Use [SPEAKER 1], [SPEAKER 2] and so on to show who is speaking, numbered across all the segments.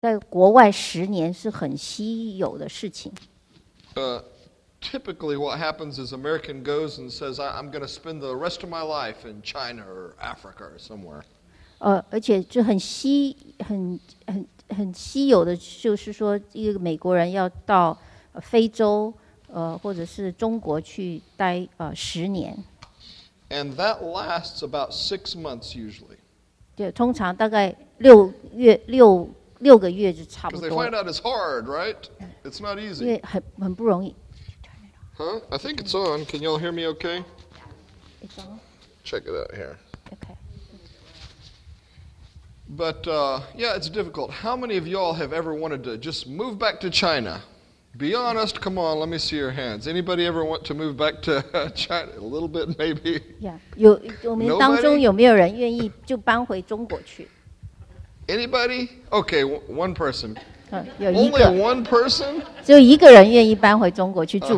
[SPEAKER 1] 在国外10年是很稀有的事情。
[SPEAKER 2] Typically, what happens is American goes and says, "I'm going to spend the rest of my life in China or Africa or somewhere."
[SPEAKER 1] 而且就很稀有的，就是说，一个美国人要到非洲或者是中国去待10年。
[SPEAKER 2] And that lasts about 6 months usually.
[SPEAKER 1] 对，通常大概6个月就差不
[SPEAKER 2] Because they
[SPEAKER 1] 多。
[SPEAKER 2] find out it's hard, right? It's not
[SPEAKER 1] 因
[SPEAKER 2] easy.
[SPEAKER 1] 为很不容易。
[SPEAKER 2] Huh? I think it's on. Can y'all hear me okay?
[SPEAKER 1] It's on.
[SPEAKER 2] Check it out here.
[SPEAKER 1] Okay.
[SPEAKER 2] But yeah, it's difficult. How many of y'all have ever wanted to just move back to China? Be honest. Come on, let me see your hands. Anybody ever want to move back to China? A little bit, maybe.
[SPEAKER 1] Yeah. 我们当中有没有人愿意就搬回中国去？
[SPEAKER 2] Anybody? Okay, one person.
[SPEAKER 1] 有一
[SPEAKER 2] Only
[SPEAKER 1] 个，
[SPEAKER 2] one person?
[SPEAKER 1] 只有一个人愿意搬回中国去住。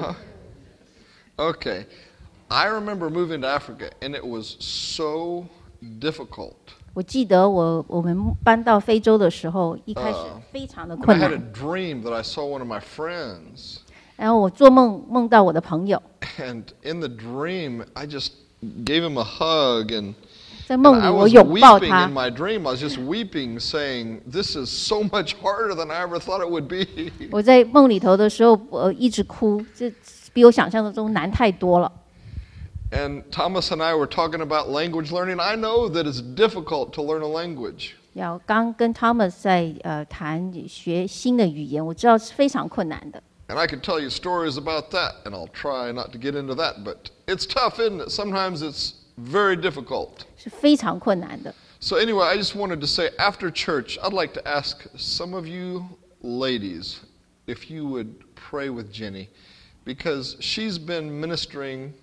[SPEAKER 2] Okay. I remember moving to Africa, and it was so difficult.
[SPEAKER 1] 我记得我们搬到非洲的时候，一开始非常的
[SPEAKER 2] And I
[SPEAKER 1] 困
[SPEAKER 2] had a
[SPEAKER 1] 难。
[SPEAKER 2] dream that I saw one of my friends.
[SPEAKER 1] 然后我做梦到我的朋友，
[SPEAKER 2] And in the dream, I just gave him a hug, and
[SPEAKER 1] 在梦
[SPEAKER 2] I
[SPEAKER 1] 里我
[SPEAKER 2] was
[SPEAKER 1] 拥抱
[SPEAKER 2] weeping
[SPEAKER 1] 他
[SPEAKER 2] in。my dream. I was just weeping, saying, "This is so much harder than I ever thought it would be."
[SPEAKER 1] 我在梦里头的时候，一直哭，这比我想象中难太多了。
[SPEAKER 2] And Thomas and I were talking about language learning. I know that it's difficult to learn a language.
[SPEAKER 1] 要刚跟 Thomas 在谈学新的语言，我知道是非常困难的。
[SPEAKER 2] And I could tell you stories about that, and I'll try not to get into that, but it's tough, isn't it? Sometimes it's very difficult.
[SPEAKER 1] 是非常困难的。
[SPEAKER 2] So anyway, I just wanted to say, after church, I'd like to ask some of you ladies if you would pray with Jenny, because she's been ministering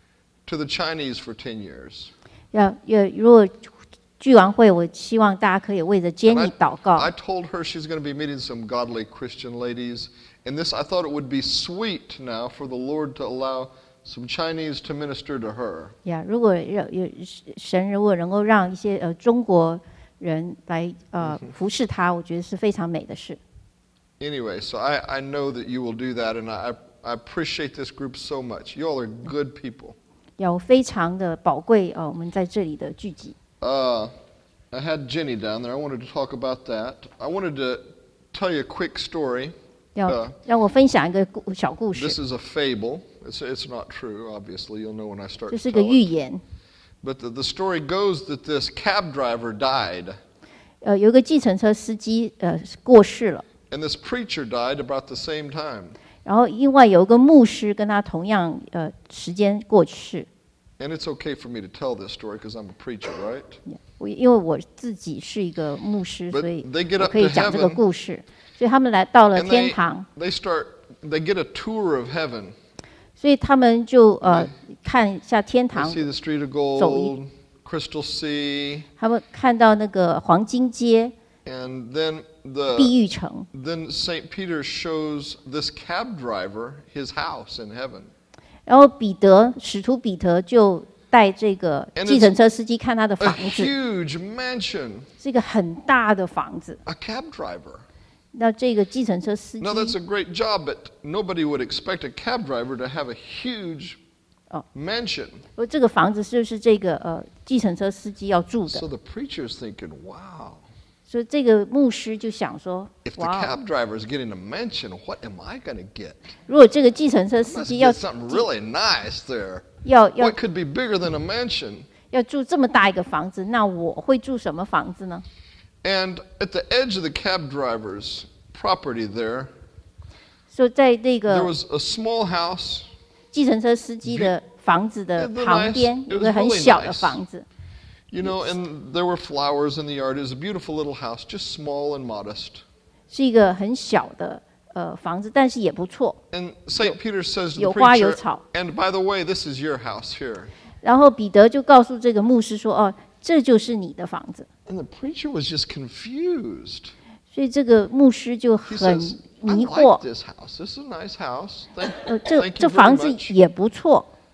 [SPEAKER 2] to the Chinese for 10 years.
[SPEAKER 1] 如果聚完会，我希望大家可以为着
[SPEAKER 2] And
[SPEAKER 1] Jenny 祷告。
[SPEAKER 2] I told her she's going to be meeting some godly Christian ladies, and this I thought it would be sweet now for the Lord to allow some Chinese to minister to her.
[SPEAKER 1] 如果神如果能够让一些中国人来服侍他，我觉得是非常美的事。
[SPEAKER 2] Anyway, so I know that you will do that, and I appreciate this group so much. You all are good people.
[SPEAKER 1] 要非常的宝贵我们在这里的聚集。
[SPEAKER 2] I had Jenny down there. I wanted to talk about that. I wanted to tell you a quick story.
[SPEAKER 1] 让我分享一个小故
[SPEAKER 2] This
[SPEAKER 1] 事，
[SPEAKER 2] is a fable. It's not true, obviously. You'll know when I start
[SPEAKER 1] 这
[SPEAKER 2] to
[SPEAKER 1] 是个
[SPEAKER 2] tell
[SPEAKER 1] 寓
[SPEAKER 2] it.
[SPEAKER 1] 言。
[SPEAKER 2] But the story goes that this cab driver died,
[SPEAKER 1] 有一个计程车司机过世了，
[SPEAKER 2] and this preacher died about the same time.
[SPEAKER 1] 然后另外有一个牧师跟他同样时间过世。
[SPEAKER 2] And it's okay for me to tell this story because I'm a preacher, right?
[SPEAKER 1] 因为我自己是一个牧师，
[SPEAKER 2] But
[SPEAKER 1] 所以
[SPEAKER 2] they get
[SPEAKER 1] 我
[SPEAKER 2] up
[SPEAKER 1] 可以
[SPEAKER 2] to
[SPEAKER 1] 讲这个
[SPEAKER 2] heaven,
[SPEAKER 1] 故事。所以他们来到了
[SPEAKER 2] and
[SPEAKER 1] 天堂，
[SPEAKER 2] they get a tour of heaven.
[SPEAKER 1] 所以他们就看一下天
[SPEAKER 2] They
[SPEAKER 1] 堂，
[SPEAKER 2] see the street of
[SPEAKER 1] 走一
[SPEAKER 2] gold, crystal sea,
[SPEAKER 1] 他们看到那个黄金街、
[SPEAKER 2] and then
[SPEAKER 1] 碧玉城。
[SPEAKER 2] then St. Peter shows this cab driver his house in heaven.
[SPEAKER 1] 然后使徒彼得就带这个
[SPEAKER 2] And
[SPEAKER 1] 计程车司机看他的
[SPEAKER 2] A
[SPEAKER 1] 房子，
[SPEAKER 2] huge mansion,
[SPEAKER 1] 是一个很大的房子。
[SPEAKER 2] a cab driver.
[SPEAKER 1] 那这个计程车司机
[SPEAKER 2] Now that's a great job, but nobody would expect a cab driver to have a huge
[SPEAKER 1] Oh.
[SPEAKER 2] mansion.
[SPEAKER 1] 这个房子就是这个计程车司机要住的，
[SPEAKER 2] So the preacher's thinking, wow,
[SPEAKER 1] 所以这个牧师就想说
[SPEAKER 2] if：“ the
[SPEAKER 1] 哇，
[SPEAKER 2] cab driver is getting a mansion, what am I going to get?
[SPEAKER 1] 如果这个计程车
[SPEAKER 2] I
[SPEAKER 1] 司
[SPEAKER 2] must
[SPEAKER 1] 机要
[SPEAKER 2] get something really nice there.
[SPEAKER 1] 要
[SPEAKER 2] What could be bigger than a mansion?"
[SPEAKER 1] 住这么大一个房子，那我会住什么房子呢？
[SPEAKER 2] And at the edge of the cab driver's property there,
[SPEAKER 1] 所以在那
[SPEAKER 2] there
[SPEAKER 1] 个
[SPEAKER 2] was a small house.
[SPEAKER 1] 计程车司机的房子的
[SPEAKER 2] Isn't it
[SPEAKER 1] 旁边
[SPEAKER 2] nice?
[SPEAKER 1] 有个很
[SPEAKER 2] It was really
[SPEAKER 1] 小的
[SPEAKER 2] nice.
[SPEAKER 1] 房子，
[SPEAKER 2] You know, and there were flowers in the yard. It was a beautiful little house, just small and modest.
[SPEAKER 1] 是一个很小的房子，但是也不错。
[SPEAKER 2] And St. Peter says to the
[SPEAKER 1] 有花有
[SPEAKER 2] preacher,
[SPEAKER 1] 草。
[SPEAKER 2] and by the way, this is your house here.
[SPEAKER 1] 然后彼得就告诉这个牧师说：“哦，这就是你的房子。”
[SPEAKER 2] And the preacher was just confused.
[SPEAKER 1] 所以这个牧师就
[SPEAKER 2] He
[SPEAKER 1] 很
[SPEAKER 2] says, I
[SPEAKER 1] 迷
[SPEAKER 2] like
[SPEAKER 1] 惑。
[SPEAKER 2] this house. This is a nice house. Thank
[SPEAKER 1] 这
[SPEAKER 2] you
[SPEAKER 1] 这
[SPEAKER 2] very
[SPEAKER 1] 房子
[SPEAKER 2] much.
[SPEAKER 1] 也不错，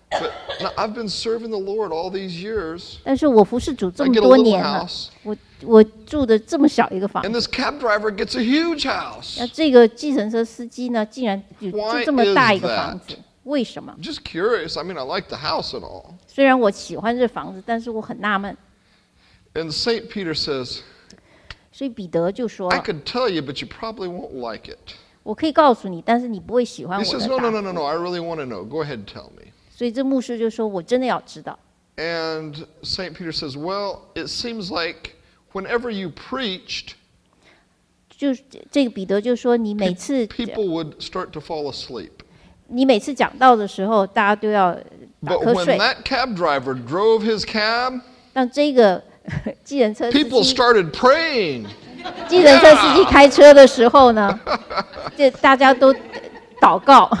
[SPEAKER 2] But now I've been serving the Lord all these years.
[SPEAKER 1] 但是我服侍主这
[SPEAKER 2] I
[SPEAKER 1] 么
[SPEAKER 2] get a
[SPEAKER 1] 多
[SPEAKER 2] little
[SPEAKER 1] 年了，
[SPEAKER 2] house,
[SPEAKER 1] 我住的这么小一个房
[SPEAKER 2] and
[SPEAKER 1] 子，
[SPEAKER 2] this cab driver gets a huge house.
[SPEAKER 1] 那这个计程车司机呢，竟然就
[SPEAKER 2] Why
[SPEAKER 1] 这么大一
[SPEAKER 2] is
[SPEAKER 1] 个房子
[SPEAKER 2] that?，
[SPEAKER 1] 为什么？
[SPEAKER 2] Just curious. I mean, I like the house and all.
[SPEAKER 1] 虽然我喜欢这房子，但是我很纳闷。
[SPEAKER 2] And St. Peter says,
[SPEAKER 1] 所以彼得就说
[SPEAKER 2] I could tell you, but you probably won't like it.
[SPEAKER 1] 我可以告诉你，但是你不会喜欢
[SPEAKER 2] He
[SPEAKER 1] 我的
[SPEAKER 2] says,
[SPEAKER 1] 答
[SPEAKER 2] No, no,
[SPEAKER 1] 复。
[SPEAKER 2] no, no, no. I really want to know. Go ahead and tell me.
[SPEAKER 1] 所以这牧师就说：“我真的要知道。”
[SPEAKER 2] And St. Peter says, Well, it seems like whenever you preached,
[SPEAKER 1] 就这个彼得就说：“你每次
[SPEAKER 2] people would start to fall asleep.
[SPEAKER 1] 你每次讲道的时候，大家都要打
[SPEAKER 2] But
[SPEAKER 1] 瞌
[SPEAKER 2] when
[SPEAKER 1] 睡。
[SPEAKER 2] that cab driver drove his cab,
[SPEAKER 1] 但这个计程车司
[SPEAKER 2] people
[SPEAKER 1] 机
[SPEAKER 2] started praying.
[SPEAKER 1] 计程车司机开车的时候呢，这大家都祷告。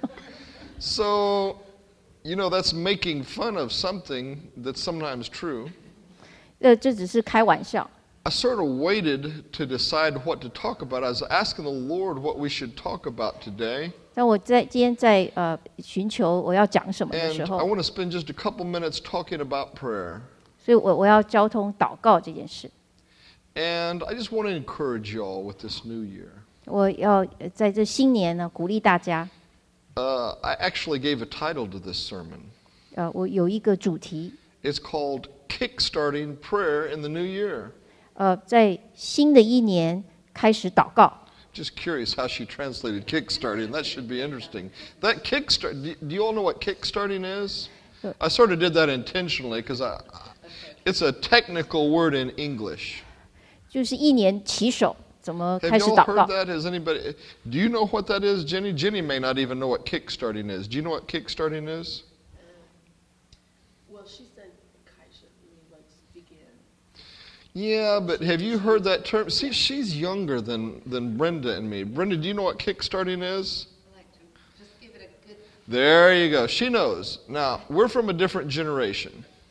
[SPEAKER 2] So, you know, that's making fun of something that's sometimes true.
[SPEAKER 1] 这只是开玩笑。
[SPEAKER 2] I sort of waited to decide what to talk about. I was asking the Lord what we should talk about today.
[SPEAKER 1] 当我今天在寻求我要讲什么的时
[SPEAKER 2] And
[SPEAKER 1] 候
[SPEAKER 2] I，want to spend just a couple minutes talking about prayer.
[SPEAKER 1] 所以我要交通祷告这件事。
[SPEAKER 2] And I just want to encourage you all with this new year.
[SPEAKER 1] 我要在这新年呢，鼓励大家。
[SPEAKER 2] I actually gave a title to this sermon.
[SPEAKER 1] 我有一个主题，
[SPEAKER 2] It's called Kickstarting Prayer in the New Year.
[SPEAKER 1] 在新的一年开始祷告。
[SPEAKER 2] Just curious how she translated kickstarting. That should be interesting. That kickstart. Do you all know what kickstarting is? I sort of did that intentionally because it's a technical word in English.
[SPEAKER 1] 就是一年起手，怎么
[SPEAKER 2] Have
[SPEAKER 1] 开
[SPEAKER 2] you
[SPEAKER 1] 始
[SPEAKER 2] all
[SPEAKER 1] 祷
[SPEAKER 2] heard
[SPEAKER 1] 告？
[SPEAKER 2] that? Has anybody? Do you know what that is, Jenny? Jenny may not even know what kickstarting is. Do you know what kickstarting is?
[SPEAKER 3] Well, she said "开始" means like begin.
[SPEAKER 2] Yeah, but have you heard that term? See, she's younger than Brenda and me. Brenda, do you know what kickstarting is?
[SPEAKER 3] I like to just give it a good.
[SPEAKER 2] There you go. She knows. Now, we're from a different generation.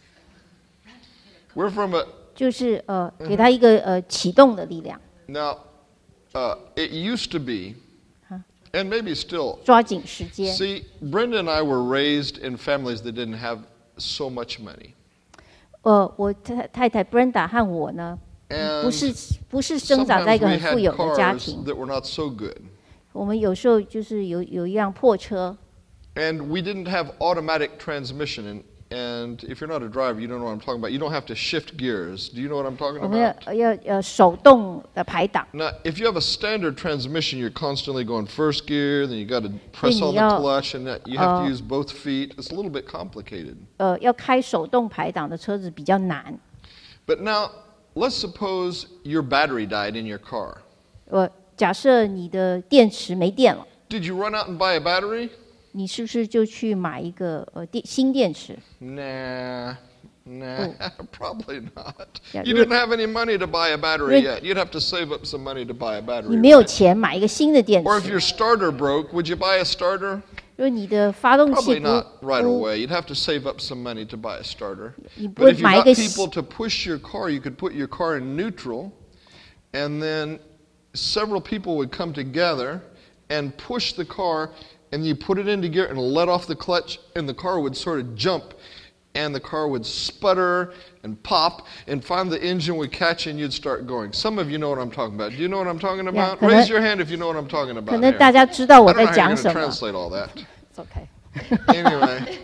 [SPEAKER 2] We're from a
[SPEAKER 1] 就是给他一个启动的力量，
[SPEAKER 2] now. It used to be, and maybe still.
[SPEAKER 1] 抓紧时间。
[SPEAKER 2] See, Brenda and I were raised in families that didn't have so much money.
[SPEAKER 1] 我太太 Brenda 和我呢，
[SPEAKER 2] And
[SPEAKER 1] 不是生长在一
[SPEAKER 2] sometimes
[SPEAKER 1] 个
[SPEAKER 2] we
[SPEAKER 1] 很富
[SPEAKER 2] had
[SPEAKER 1] 有的家
[SPEAKER 2] cars
[SPEAKER 1] 庭，
[SPEAKER 2] that were not so good.
[SPEAKER 1] 我们有时候就是有一辆破车，
[SPEAKER 2] And we didn't have automatic transmission. And if you're not a driver, you don't know what I'm talking about. You don't have to shift gears. Do you know what I'm talking
[SPEAKER 1] 我们
[SPEAKER 2] about?
[SPEAKER 1] 要手动的排档。
[SPEAKER 2] Now, if you have a standard transmission, you're constantly going first gear, then you got to press on the
[SPEAKER 1] 你要
[SPEAKER 2] clutch, and you have to use both feet. It's a little bit complicated.
[SPEAKER 1] 要开手动排档的车子比较难。
[SPEAKER 2] But now, let's suppose your battery died in your car.
[SPEAKER 1] 假设你的电池没电了，
[SPEAKER 2] Did you run out and buy a battery?
[SPEAKER 1] 你是不是就去买一个新电池？
[SPEAKER 2] Nah, probably not.
[SPEAKER 1] Yeah,
[SPEAKER 2] You
[SPEAKER 1] you
[SPEAKER 2] didn't have any money to buy a battery yet. You'd have to save up some money to buy a
[SPEAKER 1] 你
[SPEAKER 2] battery.
[SPEAKER 1] 没有钱买一个新的电
[SPEAKER 2] Or if
[SPEAKER 1] 池，
[SPEAKER 2] your starter broke, would you buy a starter?
[SPEAKER 1] 如果你的发动器
[SPEAKER 2] Probably not right
[SPEAKER 1] 不
[SPEAKER 2] away. You'd have to save up some money to buy a starter.
[SPEAKER 1] 你不
[SPEAKER 2] But
[SPEAKER 1] 会
[SPEAKER 2] if you
[SPEAKER 1] 买一
[SPEAKER 2] got
[SPEAKER 1] 个
[SPEAKER 2] people to push your car, you could put your car in neutral, and then several people would come together and push the car, and you put it into gear and let off the clutch, and the car would sort of jump, and the car would sputter and pop, and finally the engine would catch and you'd start going. Some of you know what I'm talking about. Do you know what I'm talking about?
[SPEAKER 1] 可能
[SPEAKER 2] Raise your hand if you know what I'm talking
[SPEAKER 1] 可
[SPEAKER 2] about.
[SPEAKER 1] 能
[SPEAKER 2] here.
[SPEAKER 1] 大家知道
[SPEAKER 2] I
[SPEAKER 1] 我
[SPEAKER 2] don't
[SPEAKER 1] 在
[SPEAKER 2] know how
[SPEAKER 1] 讲
[SPEAKER 2] you're
[SPEAKER 1] 什
[SPEAKER 2] going to
[SPEAKER 1] 么。
[SPEAKER 2] translate all that.
[SPEAKER 1] It's okay.
[SPEAKER 2] Anyway,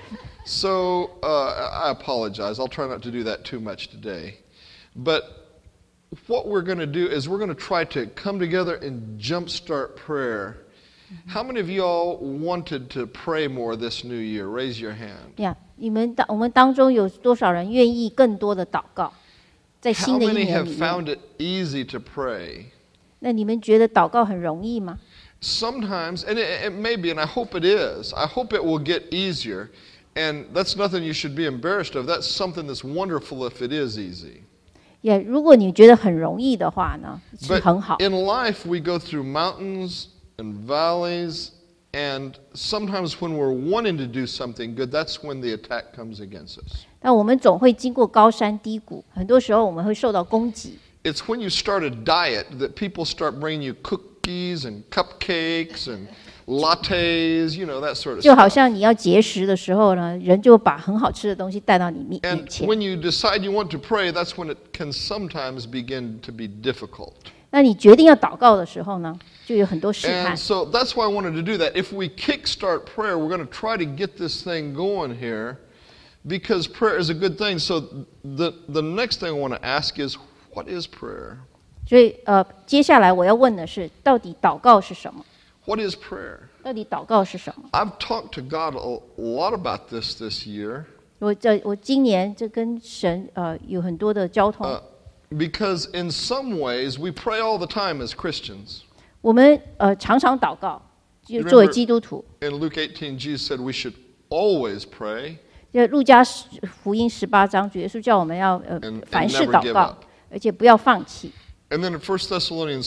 [SPEAKER 2] so I apologize. I'll try not to do that too much today. But what we're going to do is we're going to try to come together and jumpstart prayer. How many of you all wanted to pray more this new year? Raise your hand.
[SPEAKER 1] 我们当中有多少人愿意更多的祷告？在
[SPEAKER 2] How
[SPEAKER 1] 新的一
[SPEAKER 2] many
[SPEAKER 1] 年
[SPEAKER 2] have
[SPEAKER 1] 里面，
[SPEAKER 2] found it easy to pray?
[SPEAKER 1] 那你们觉得祷告很容易吗？
[SPEAKER 2] Sometimes, and it may be, and I hope it is, I hope it will get easier. And that's nothing you should be embarrassed of. That's something that's wonderful if it is easy.
[SPEAKER 1] 如果你觉得很容易的话呢，是
[SPEAKER 2] But
[SPEAKER 1] 很好。
[SPEAKER 2] in life, we go through mountains and valleys, and sometimes when we're wanting to do something good, that's when the attack comes against us.
[SPEAKER 1] 但我们总会经过高山低谷，很多时候我们会受到攻击。
[SPEAKER 2] It's when you start a diet that people start bringing you cookies and cupcakes and lattes, that sort of
[SPEAKER 1] 就
[SPEAKER 2] stuff.
[SPEAKER 1] 好像你要节食的时候呢，人就把很好吃的东西带到你面
[SPEAKER 2] And
[SPEAKER 1] 前。
[SPEAKER 2] when you decide you want to pray, that's when it can sometimes begin to be difficult.
[SPEAKER 1] 那你决定要祷告的时候呢，就有很多试探
[SPEAKER 2] And。so that's why I wanted to do that. If we kickstart prayer, we're going to try to get this thing going here because prayer is a good thing. So the next thing I want to ask is, what is prayer?
[SPEAKER 1] 所以接下来我要问的是，到底祷告是什么？
[SPEAKER 2] What is prayer?
[SPEAKER 1] 到底祷告是什么？
[SPEAKER 2] I've talked to God a lot about this year.
[SPEAKER 1] 我今年这跟神有很多的交通。
[SPEAKER 2] Because in some ways, we pray all the time as Christians.
[SPEAKER 1] 我们常常祷告，就作为基督徒。
[SPEAKER 2] In Luke 18, Jesus said we should always pray.
[SPEAKER 1] 就路加福音18章，主耶稣叫我们要凡事
[SPEAKER 2] never
[SPEAKER 1] 祷
[SPEAKER 2] give
[SPEAKER 1] 告
[SPEAKER 2] up.，
[SPEAKER 1] 而且不要放弃。
[SPEAKER 2] And then in 1 Thessalonians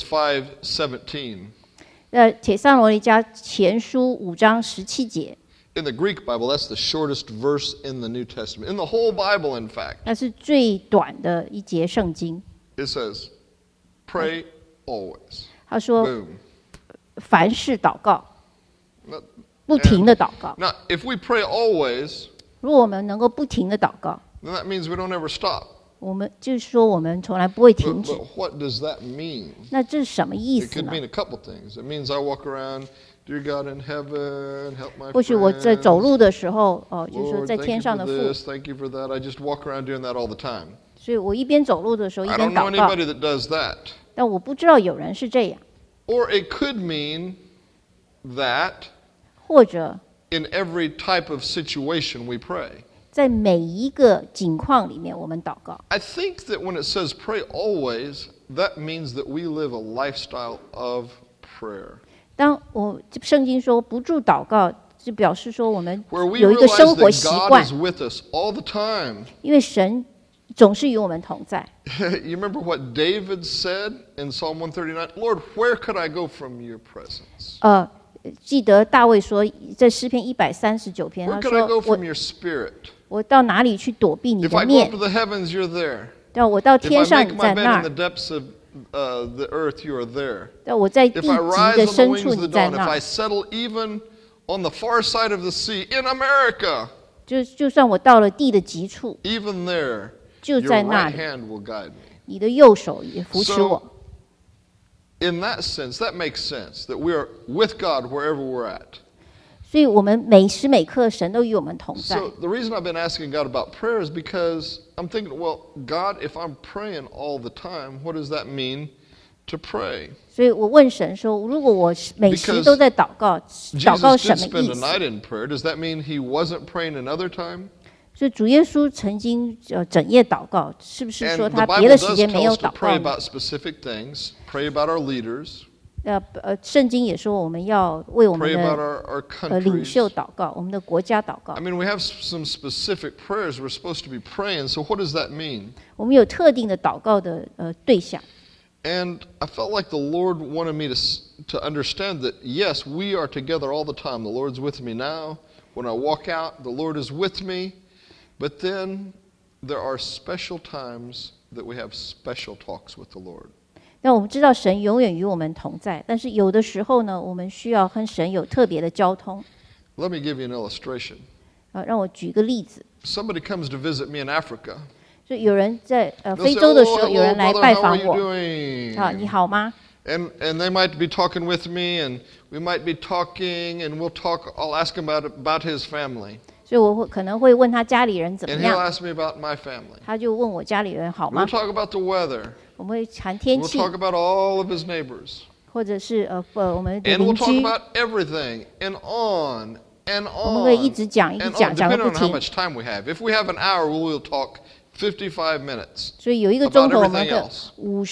[SPEAKER 2] 5:17,
[SPEAKER 1] 帖撒罗尼迦前书5章17节，
[SPEAKER 2] in the Greek Bible, that's the shortest verse in the New Testament. In the whole Bible, in fact,
[SPEAKER 1] 那是最短的一节圣经。
[SPEAKER 2] it says, pray always.
[SPEAKER 1] 他说
[SPEAKER 2] Boom.
[SPEAKER 1] 凡事祷告，
[SPEAKER 2] Now,
[SPEAKER 1] 不停的祷告。
[SPEAKER 2] now, if we pray always,
[SPEAKER 1] 如果我们能够不停的祷告，
[SPEAKER 2] then that means we don't ever stop.
[SPEAKER 1] 我们就是说我们从来不会停
[SPEAKER 2] But,
[SPEAKER 1] 止。
[SPEAKER 2] but what does that mean?
[SPEAKER 1] 那这是什么意
[SPEAKER 2] It
[SPEAKER 1] 思
[SPEAKER 2] could
[SPEAKER 1] 呢？
[SPEAKER 2] mean a couple things. It means I walk around, dear God in heaven, help my
[SPEAKER 1] 或许我在
[SPEAKER 2] friends.
[SPEAKER 1] 走路的时候，就是说
[SPEAKER 2] Lord,
[SPEAKER 1] 在
[SPEAKER 2] thank
[SPEAKER 1] 天
[SPEAKER 2] you
[SPEAKER 1] 上
[SPEAKER 2] for
[SPEAKER 1] 的父，
[SPEAKER 2] this, thank you for that. I just walk around doing that all the time.
[SPEAKER 1] 所以我一边走路的时候一
[SPEAKER 2] I
[SPEAKER 1] 边
[SPEAKER 2] don't know
[SPEAKER 1] 祷告。
[SPEAKER 2] anybody that does that.
[SPEAKER 1] 但我不知道有人是这样，
[SPEAKER 2] Or it could mean that
[SPEAKER 1] 或者
[SPEAKER 2] in every type of situation we pray.
[SPEAKER 1] 在每一个境况里面我们祷告。
[SPEAKER 2] I think that when it says pray always, that means that we live a lifestyle of prayer.
[SPEAKER 1] 当圣经说不住祷告，就表示说我们
[SPEAKER 2] Where we
[SPEAKER 1] 有一个
[SPEAKER 2] realize
[SPEAKER 1] 生活
[SPEAKER 2] that
[SPEAKER 1] 习
[SPEAKER 2] God
[SPEAKER 1] 惯
[SPEAKER 2] is，with us all the time.
[SPEAKER 1] 因为神总是与我们同在。
[SPEAKER 2] You remember what David said in Psalm 139? Lord, where could I go from your presence?
[SPEAKER 1] 记得大卫说，在诗篇139篇，
[SPEAKER 2] Where
[SPEAKER 1] 他
[SPEAKER 2] could I go
[SPEAKER 1] 说
[SPEAKER 2] from your spirit?
[SPEAKER 1] 我到哪里去躲避你
[SPEAKER 2] If
[SPEAKER 1] 的
[SPEAKER 2] I go
[SPEAKER 1] 面
[SPEAKER 2] up to？the heavens, you're there.
[SPEAKER 1] 但我到
[SPEAKER 2] If
[SPEAKER 1] 天
[SPEAKER 2] I
[SPEAKER 1] 上
[SPEAKER 2] make
[SPEAKER 1] 你
[SPEAKER 2] my
[SPEAKER 1] 在
[SPEAKER 2] bed
[SPEAKER 1] 那
[SPEAKER 2] in the
[SPEAKER 1] 儿，
[SPEAKER 2] depths of the earth, you are there.
[SPEAKER 1] 但我在地
[SPEAKER 2] If
[SPEAKER 1] 极
[SPEAKER 2] I rise
[SPEAKER 1] 的
[SPEAKER 2] on the
[SPEAKER 1] 深
[SPEAKER 2] wings
[SPEAKER 1] 处
[SPEAKER 2] of
[SPEAKER 1] 你
[SPEAKER 2] the
[SPEAKER 1] 在
[SPEAKER 2] dawn,
[SPEAKER 1] 那
[SPEAKER 2] if I
[SPEAKER 1] 儿。
[SPEAKER 2] settle even on the far side of the sea in America,
[SPEAKER 1] 就算我到了地的极处，
[SPEAKER 2] even there,
[SPEAKER 1] 就
[SPEAKER 2] your
[SPEAKER 1] 在那
[SPEAKER 2] right
[SPEAKER 1] 里，
[SPEAKER 2] hand will guide me.
[SPEAKER 1] 你的右手也扶持我。
[SPEAKER 2] In that sense, that makes sense, that we are with God wherever we're at.
[SPEAKER 1] 所以我们每时每刻神都与我们同在。
[SPEAKER 2] So the reason I've been asking God about prayer is because I'm thinking, well, God, if I'm praying all the time, what does that mean to pray?
[SPEAKER 1] 所以我问神说：如果我每时都在祷告，祷告
[SPEAKER 2] Jesus
[SPEAKER 1] 什
[SPEAKER 2] did
[SPEAKER 1] 么
[SPEAKER 2] spend
[SPEAKER 1] 意
[SPEAKER 2] a
[SPEAKER 1] 思？
[SPEAKER 2] night in prayer. Does that mean he wasn't praying another time?
[SPEAKER 1] 所以主耶稣曾经整夜祷告，是不是
[SPEAKER 2] And
[SPEAKER 1] 说
[SPEAKER 2] the
[SPEAKER 1] 他别
[SPEAKER 2] Bible
[SPEAKER 1] 的时
[SPEAKER 2] does
[SPEAKER 1] 间没
[SPEAKER 2] tell
[SPEAKER 1] 有
[SPEAKER 2] us to
[SPEAKER 1] 祷
[SPEAKER 2] pray
[SPEAKER 1] 告呢？
[SPEAKER 2] about specific things, pray about our leaders,
[SPEAKER 1] 圣经也说我们要为我们
[SPEAKER 2] pray about
[SPEAKER 1] 的
[SPEAKER 2] our
[SPEAKER 1] 领
[SPEAKER 2] countries.
[SPEAKER 1] 袖祷告，我们的国家祷告
[SPEAKER 2] I。mean, we have some specific prayers we're supposed to be praying, so what does that mean?
[SPEAKER 1] 我们有特定的祷告的对象。
[SPEAKER 2] And I felt like the Lord wanted me to understand that, yes, we are together all the time. The Lord's with me now. When I walk out, the Lord is with me. But then there are special times that we have special talks with the Lord.
[SPEAKER 1] 那我们知道神永远与我们同在，但是有的时候呢，我们需要和神有特别的交通。
[SPEAKER 2] Let me give you an illustration.
[SPEAKER 1] 让我举个例子，
[SPEAKER 2] Somebody comes to visit me in Africa.
[SPEAKER 1] 就有人在
[SPEAKER 2] They'll
[SPEAKER 1] 非
[SPEAKER 2] say,
[SPEAKER 1] 洲的
[SPEAKER 2] "Oh,
[SPEAKER 1] 时候，有
[SPEAKER 2] hello,
[SPEAKER 1] 人来
[SPEAKER 2] brother,
[SPEAKER 1] 拜
[SPEAKER 2] how are
[SPEAKER 1] 访
[SPEAKER 2] you
[SPEAKER 1] 我，
[SPEAKER 2] doing?"
[SPEAKER 1] 你好吗？
[SPEAKER 2] And they might be talking with me, and we might be talking, and we'll talk. I'll ask him about his family,
[SPEAKER 1] 所以我可能会问他家里人怎么
[SPEAKER 2] and he'll
[SPEAKER 1] 样，
[SPEAKER 2] ask me about my family.
[SPEAKER 1] 他就问我家里人好
[SPEAKER 2] We'll
[SPEAKER 1] 吗？
[SPEAKER 2] talk about the weather.
[SPEAKER 1] 我们会谈天
[SPEAKER 2] We'll
[SPEAKER 1] 气，
[SPEAKER 2] talk about all of his neighbors.
[SPEAKER 1] 或者是我们的
[SPEAKER 2] And
[SPEAKER 1] 邻
[SPEAKER 2] we'll talk
[SPEAKER 1] 居，
[SPEAKER 2] about everything and on and
[SPEAKER 1] 我们会一
[SPEAKER 2] on.
[SPEAKER 1] 直讲，一直
[SPEAKER 2] And
[SPEAKER 1] 讲，
[SPEAKER 2] on,
[SPEAKER 1] 讲个
[SPEAKER 2] depending
[SPEAKER 1] 不
[SPEAKER 2] on how
[SPEAKER 1] 停。
[SPEAKER 2] much time we have. If we have an hour, we'll talk 55 minutes.
[SPEAKER 1] 所以有一个
[SPEAKER 2] about
[SPEAKER 1] 钟头，我们
[SPEAKER 2] everything
[SPEAKER 1] 的
[SPEAKER 2] else.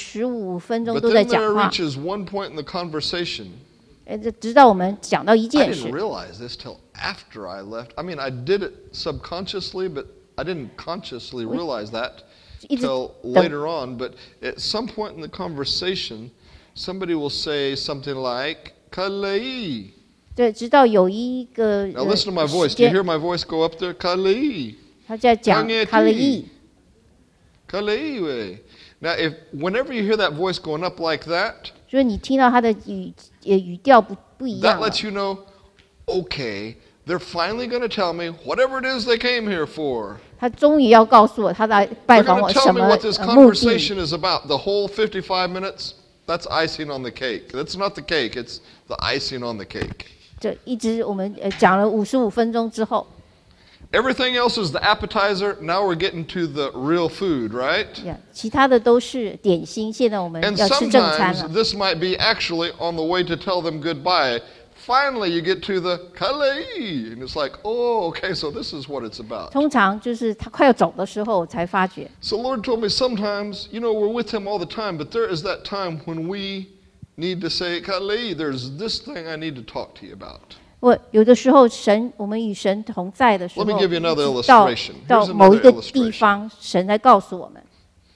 [SPEAKER 1] 55分钟
[SPEAKER 2] But
[SPEAKER 1] 都在
[SPEAKER 2] then
[SPEAKER 1] 讲
[SPEAKER 2] there
[SPEAKER 1] 话，
[SPEAKER 2] reaches one point in the conversation.
[SPEAKER 1] 直到我们讲到一
[SPEAKER 2] I
[SPEAKER 1] 件
[SPEAKER 2] didn't
[SPEAKER 1] 事，
[SPEAKER 2] realize this till after I left. I mean, I did it subconsciously, but I didn't consciously realize that
[SPEAKER 1] 一直
[SPEAKER 2] till
[SPEAKER 1] 等
[SPEAKER 2] later on. But at some point in the conversation, somebody will say something like, Kalei.
[SPEAKER 1] 对，直到有一个
[SPEAKER 2] Now listen to my
[SPEAKER 1] 时
[SPEAKER 2] voice. Do you
[SPEAKER 1] 间
[SPEAKER 2] hear my voice go up there? Kalei.
[SPEAKER 1] 他在讲
[SPEAKER 2] Kangeti
[SPEAKER 1] 卡了意，
[SPEAKER 2] Kalei. Now, whenever you hear that voice going up like that,
[SPEAKER 1] 所以你听到他的语调不一
[SPEAKER 2] That
[SPEAKER 1] 样了。
[SPEAKER 2] lets you know, okay, they're finally going to tell me whatever it is they came here for.
[SPEAKER 1] 他终于要告诉我他来拜
[SPEAKER 2] They're
[SPEAKER 1] 访
[SPEAKER 2] going
[SPEAKER 1] 我
[SPEAKER 2] to tell
[SPEAKER 1] 什
[SPEAKER 2] me
[SPEAKER 1] 么
[SPEAKER 2] what this
[SPEAKER 1] 目的。
[SPEAKER 2] conversation is about. The whole 55 minutes, that's icing on the cake. That's not the cake, it's the icing on the cake.
[SPEAKER 1] 这一直我们讲了55分钟之后，
[SPEAKER 2] Everything else is the appetizer. Now we're getting to the real food, right?
[SPEAKER 1] 其他的都是点心。现在我们
[SPEAKER 2] And
[SPEAKER 1] 要吃正餐
[SPEAKER 2] sometimes
[SPEAKER 1] 了。
[SPEAKER 2] this might be actually on the way to tell them goodbye. Finally, you get to the kalei, and it's like, oh, okay, so this is what it's about.
[SPEAKER 1] 通常就是他快要走的时候，我才发觉。
[SPEAKER 2] So Lord told me sometimes, we're with him all the time, but there is that time when we need to say, kalei, there's this thing I need to talk to you about.
[SPEAKER 1] 我有的时候我们与神同在的时候，
[SPEAKER 2] Let me give you another
[SPEAKER 1] 到
[SPEAKER 2] illustration.
[SPEAKER 1] 到
[SPEAKER 2] Here's
[SPEAKER 1] 某一
[SPEAKER 2] another
[SPEAKER 1] 个地
[SPEAKER 2] illustration.
[SPEAKER 1] 方，神来告诉我们。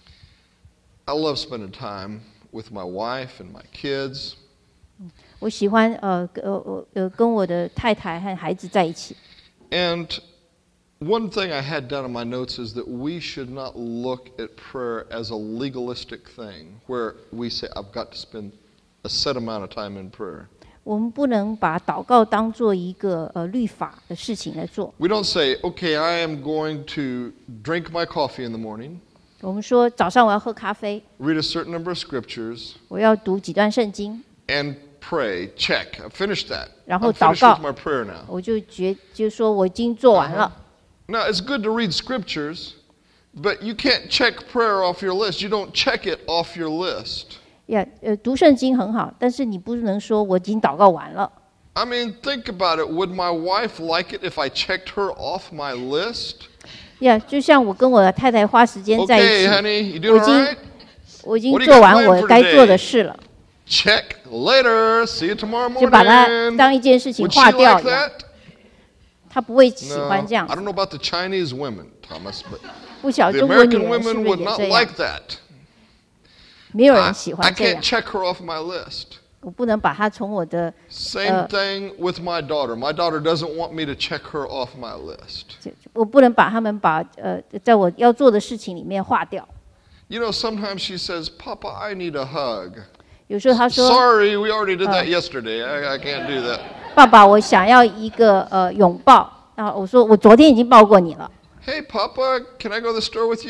[SPEAKER 2] I love spending time with my wife and my kids.
[SPEAKER 1] 我喜欢跟我的太太和孩子在一起。
[SPEAKER 2] And one thing I had down in my notes is that we should not look at prayer as a legalistic thing where we say, I've got to spend a set amount of time in prayer.
[SPEAKER 1] 我们不能把祷告当做一个律法的事情来做。
[SPEAKER 2] We don't say, okay, I am going to drink my coffee in the morning,
[SPEAKER 1] 我们说早上我要喝咖啡，
[SPEAKER 2] read a certain number of scriptures,
[SPEAKER 1] 我要读几段圣经，
[SPEAKER 2] and pray. Check. I've finished that.
[SPEAKER 1] 然后
[SPEAKER 2] I'm finished
[SPEAKER 1] 祷告。
[SPEAKER 2] with my prayer now.
[SPEAKER 1] 我就说我已经做完了。
[SPEAKER 2] Now, it's good to read scriptures, but you can't check prayer off your list. You don't check it off your list.
[SPEAKER 1] 读圣经很好，但是你不能说我已经祷告完了。
[SPEAKER 2] I mean, think about it. Would my wife like it if I checked her off my list?
[SPEAKER 1] 就像我跟我的太太花时间在一
[SPEAKER 2] Okay,
[SPEAKER 1] 起，
[SPEAKER 2] honey, you doing all right?
[SPEAKER 1] 我已经
[SPEAKER 2] What do you
[SPEAKER 1] 做
[SPEAKER 2] got
[SPEAKER 1] 完
[SPEAKER 2] planned
[SPEAKER 1] 我
[SPEAKER 2] for
[SPEAKER 1] 该做
[SPEAKER 2] today?
[SPEAKER 1] 的事了，
[SPEAKER 2] Check later. See you tomorrow
[SPEAKER 1] 就把它
[SPEAKER 2] morning.
[SPEAKER 1] 当一件事情
[SPEAKER 2] Would she
[SPEAKER 1] 划掉
[SPEAKER 2] like
[SPEAKER 1] 一样。
[SPEAKER 2] that?
[SPEAKER 1] 他不会喜
[SPEAKER 2] No,
[SPEAKER 1] 欢这样
[SPEAKER 2] I，don't know about the Chinese women, Thomas, but
[SPEAKER 1] 不晓得
[SPEAKER 2] the
[SPEAKER 1] 中国女
[SPEAKER 2] American
[SPEAKER 1] 人是
[SPEAKER 2] women
[SPEAKER 1] 不
[SPEAKER 2] would
[SPEAKER 1] 是也
[SPEAKER 2] not
[SPEAKER 1] 这样？
[SPEAKER 2] like that.
[SPEAKER 1] 没有
[SPEAKER 2] I,
[SPEAKER 1] 人喜
[SPEAKER 2] I
[SPEAKER 1] 欢这
[SPEAKER 2] can't
[SPEAKER 1] 样。
[SPEAKER 2] check her off my list.
[SPEAKER 1] 我不能把它从我的，
[SPEAKER 2] Same thing with my daughter. My daughter doesn't want me to check her off my list.
[SPEAKER 1] 我不能把他们在我要做的事情里面划掉。
[SPEAKER 2] Sometimes she says, Papa, I need a hug.
[SPEAKER 1] 有时候他说
[SPEAKER 2] Sorry, we already did that yesterday. I can't do that.：“
[SPEAKER 1] 爸爸，我想要一个拥抱。”然后我说：“我昨天已经抱过你了。
[SPEAKER 2] Hey, Papa, can I go to the store with you?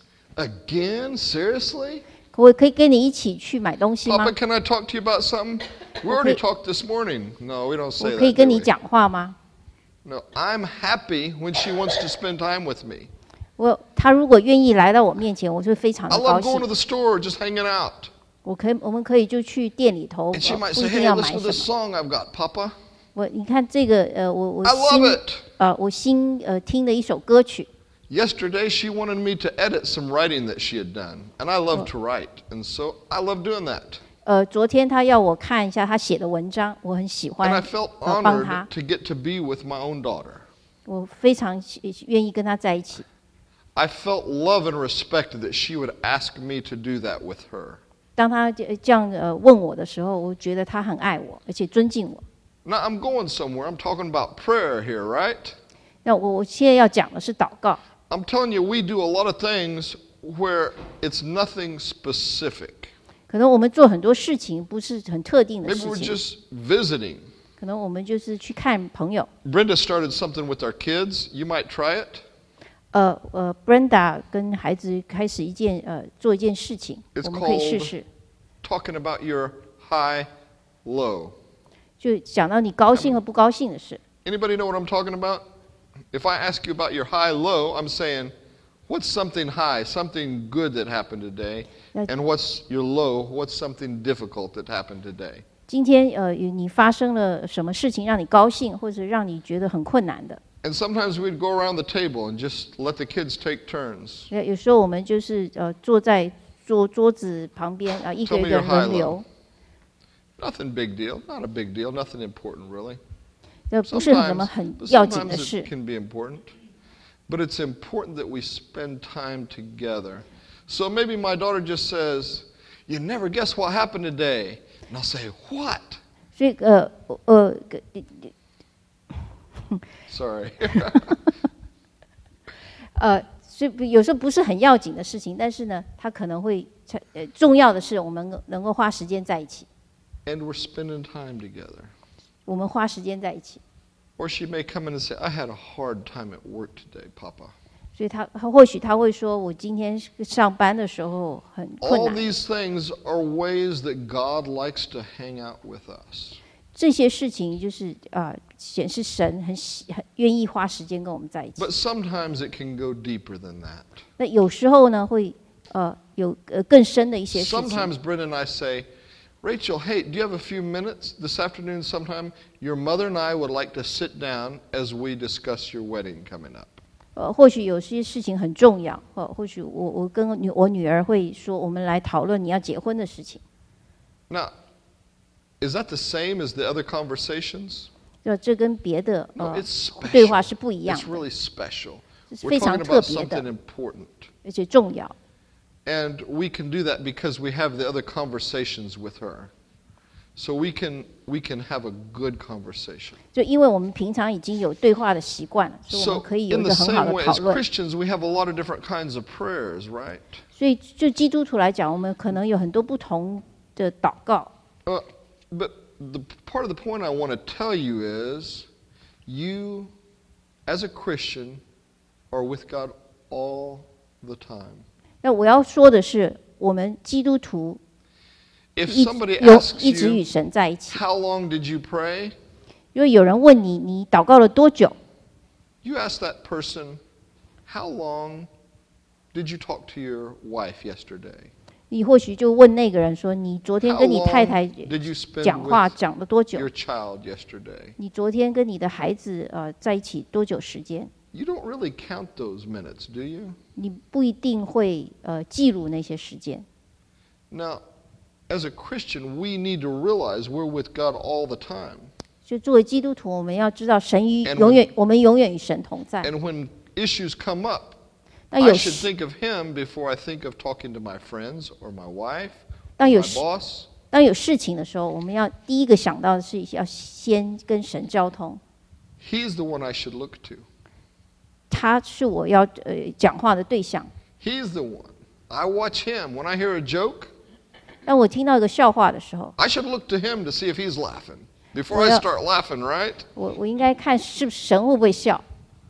[SPEAKER 2] Again? Seriously?
[SPEAKER 1] 我可以跟你一起去买东西吗
[SPEAKER 2] Papa, can I talk to you about something? We already talked this morning. No, we don't
[SPEAKER 1] 我
[SPEAKER 2] say
[SPEAKER 1] 可以
[SPEAKER 2] that.
[SPEAKER 1] 跟
[SPEAKER 2] do
[SPEAKER 1] 你
[SPEAKER 2] we?
[SPEAKER 1] 讲话吗
[SPEAKER 2] No, I'm happy when she wants to spend time with me.
[SPEAKER 1] 他如果愿意来到我面前，我就非常
[SPEAKER 2] I
[SPEAKER 1] 的高
[SPEAKER 2] love going to
[SPEAKER 1] 兴。
[SPEAKER 2] the store, just hanging out.
[SPEAKER 1] 我们可以就去店里头，
[SPEAKER 2] And she might
[SPEAKER 1] 不
[SPEAKER 2] say,
[SPEAKER 1] 一定
[SPEAKER 2] Hey,
[SPEAKER 1] 要买
[SPEAKER 2] listen to
[SPEAKER 1] 什
[SPEAKER 2] this
[SPEAKER 1] 么。
[SPEAKER 2] song I've got, Papa.
[SPEAKER 1] 你看这个我
[SPEAKER 2] I love it.
[SPEAKER 1] 我新听的一首歌曲。
[SPEAKER 2] Yesterday, she wanted me to edit some writing that she had done. And I love to write. And so I love doing that.
[SPEAKER 1] 昨天他要我看一下他写的文章，我很喜
[SPEAKER 2] And
[SPEAKER 1] 欢
[SPEAKER 2] I felt
[SPEAKER 1] 帮他
[SPEAKER 2] honored，to get to be with my own daughter.
[SPEAKER 1] 我非常愿意跟他在一起。
[SPEAKER 2] I felt love and respect that she would ask me to do that with her.
[SPEAKER 1] 当他这样问我的时候，我觉得他很爱我，而且尊敬我。
[SPEAKER 2] Now, I'm going somewhere. I'm talking about prayer here, right?
[SPEAKER 1] 那我现在要讲的是祷告。
[SPEAKER 2] I'm telling you, we do a lot of things where it's nothing specific.
[SPEAKER 1] 可能我们做很多事情不是很特定的
[SPEAKER 2] Maybe
[SPEAKER 1] 事
[SPEAKER 2] we're
[SPEAKER 1] 情，
[SPEAKER 2] just visiting.
[SPEAKER 1] 可能我们就是去看朋友。
[SPEAKER 2] Brenda started something with our kids. You might try it.
[SPEAKER 1] Brenda 跟孩子开始做一件事情，
[SPEAKER 2] It's
[SPEAKER 1] 我们可以试
[SPEAKER 2] called
[SPEAKER 1] 试。
[SPEAKER 2] talking about your high, low.
[SPEAKER 1] 就讲到你高兴和不高兴的事。
[SPEAKER 2] Anybody know what I'm talking about? If I ask you about your high, low, I'm saying, what's something high, something good that happened today? And what's your low, what's something difficult that happened today?
[SPEAKER 1] 今天你发生了什么事情让你高兴，或者让你觉得很困难的？
[SPEAKER 2] And sometimes we'd go around the table and just let the kids take turns.
[SPEAKER 1] 有时候我们就是坐在桌子旁边一个
[SPEAKER 2] Tell
[SPEAKER 1] 一
[SPEAKER 2] me
[SPEAKER 1] 个
[SPEAKER 2] your high,
[SPEAKER 1] 轮流，
[SPEAKER 2] Nothing big deal, not a big deal, nothing important really.
[SPEAKER 1] 不是什么
[SPEAKER 2] Sometimes,
[SPEAKER 1] 很
[SPEAKER 2] but
[SPEAKER 1] 要紧的
[SPEAKER 2] sometimes
[SPEAKER 1] 事
[SPEAKER 2] it。can be important. But it's important that we spend time together. So maybe my daughter just says, you never guess what happened today. And I'll say, what?
[SPEAKER 1] 所以
[SPEAKER 2] Sorry.
[SPEAKER 1] 所以有时候不是很要紧的事情，但是呢，它可能会重要的是我们能够花时间在一起。
[SPEAKER 2] And we're spending time together.
[SPEAKER 1] 我们花时間在一起。
[SPEAKER 2] Or she may come in and say, I had a hard time at work today, Papa.
[SPEAKER 1] 所以或许他会说，我今天上班的时候很困
[SPEAKER 2] All
[SPEAKER 1] 难。
[SPEAKER 2] these things are ways that God likes to hang out with us.
[SPEAKER 1] 这些事情就是显示神很愿意花时间跟我们在一起。
[SPEAKER 2] But sometimes it can go deeper than that.
[SPEAKER 1] 那有时候呢，会有更深的一些事情。
[SPEAKER 2] Sometimes Brenda and I say, Rachel, hey, do you have a few minutes this afternoon sometime? Your mother and I would like to sit down as we discuss your wedding coming up.
[SPEAKER 1] 或许有些事情很重要，或许我跟我女儿会说，我们来讨论你要结婚的事情。
[SPEAKER 2] Now, is that the same as the other conversations?
[SPEAKER 1] 这跟别的
[SPEAKER 2] No, it's
[SPEAKER 1] 对话
[SPEAKER 2] special.
[SPEAKER 1] 是不一样
[SPEAKER 2] It's
[SPEAKER 1] 的，
[SPEAKER 2] really special.
[SPEAKER 1] 这是
[SPEAKER 2] We're
[SPEAKER 1] 非常
[SPEAKER 2] talking
[SPEAKER 1] 特
[SPEAKER 2] about
[SPEAKER 1] 别
[SPEAKER 2] something
[SPEAKER 1] 的，
[SPEAKER 2] important.
[SPEAKER 1] 而且重要。
[SPEAKER 2] And we can do that because we have the other conversations with her. So we can have a good conversation.
[SPEAKER 1] 就因为我们平常已经有对话的习惯了，所以我们
[SPEAKER 2] So
[SPEAKER 1] 可以有
[SPEAKER 2] in
[SPEAKER 1] 一
[SPEAKER 2] the
[SPEAKER 1] 个很好
[SPEAKER 2] same
[SPEAKER 1] 的
[SPEAKER 2] way,
[SPEAKER 1] 讨
[SPEAKER 2] as
[SPEAKER 1] 论。
[SPEAKER 2] Christians, we have a lot of different kinds of prayers, right?
[SPEAKER 1] 所以就基督徒来讲，我们可能有很多不同的祷告。
[SPEAKER 2] But the part of the point I want to tell you is, you, as a Christian, are with God all the time.
[SPEAKER 1] 那我要说的是，我们基督徒
[SPEAKER 2] If
[SPEAKER 1] 一
[SPEAKER 2] somebody
[SPEAKER 1] 有
[SPEAKER 2] asks
[SPEAKER 1] 一直与
[SPEAKER 2] you,
[SPEAKER 1] 神在一起。
[SPEAKER 2] how long did you pray?
[SPEAKER 1] 如果有人问你，你祷告了多久？
[SPEAKER 2] You ask that person, how long did you talk to your wife yesterday?
[SPEAKER 1] 你或许就问那个人说：“你昨天
[SPEAKER 2] How
[SPEAKER 1] 跟你太太
[SPEAKER 2] long did you spend
[SPEAKER 1] 讲话
[SPEAKER 2] with
[SPEAKER 1] 讲了多久
[SPEAKER 2] your？ child yesterday?
[SPEAKER 1] 你昨天跟你的孩子在一起多久时间？
[SPEAKER 2] You don't really count those minutes, do you?
[SPEAKER 1] 你不一定会记录那些时间。
[SPEAKER 2] Now, as a Christian, we need to realize we're with God all the time.
[SPEAKER 1] 就作为基督徒，我们要知道神
[SPEAKER 2] And
[SPEAKER 1] 我们永远与神同在。
[SPEAKER 2] And when issues come up,
[SPEAKER 1] 那
[SPEAKER 2] I
[SPEAKER 1] 有
[SPEAKER 2] should
[SPEAKER 1] 时
[SPEAKER 2] think of Him before I think of talking to my friends or my wife,
[SPEAKER 1] 当
[SPEAKER 2] or
[SPEAKER 1] 有
[SPEAKER 2] my
[SPEAKER 1] 事
[SPEAKER 2] boss.
[SPEAKER 1] 当有事情的时候，我们要第一个想到的是要先跟神交通。
[SPEAKER 2] He's the one I should look to.
[SPEAKER 1] 他是我要讲话的对象。
[SPEAKER 2] He's the one. I watch Him. When I hear a joke,
[SPEAKER 1] 当我听到一个笑话的时候，
[SPEAKER 2] I should look to Him to see if He's laughing before I start laughing, right?
[SPEAKER 1] 我应该看是不是神会不会笑。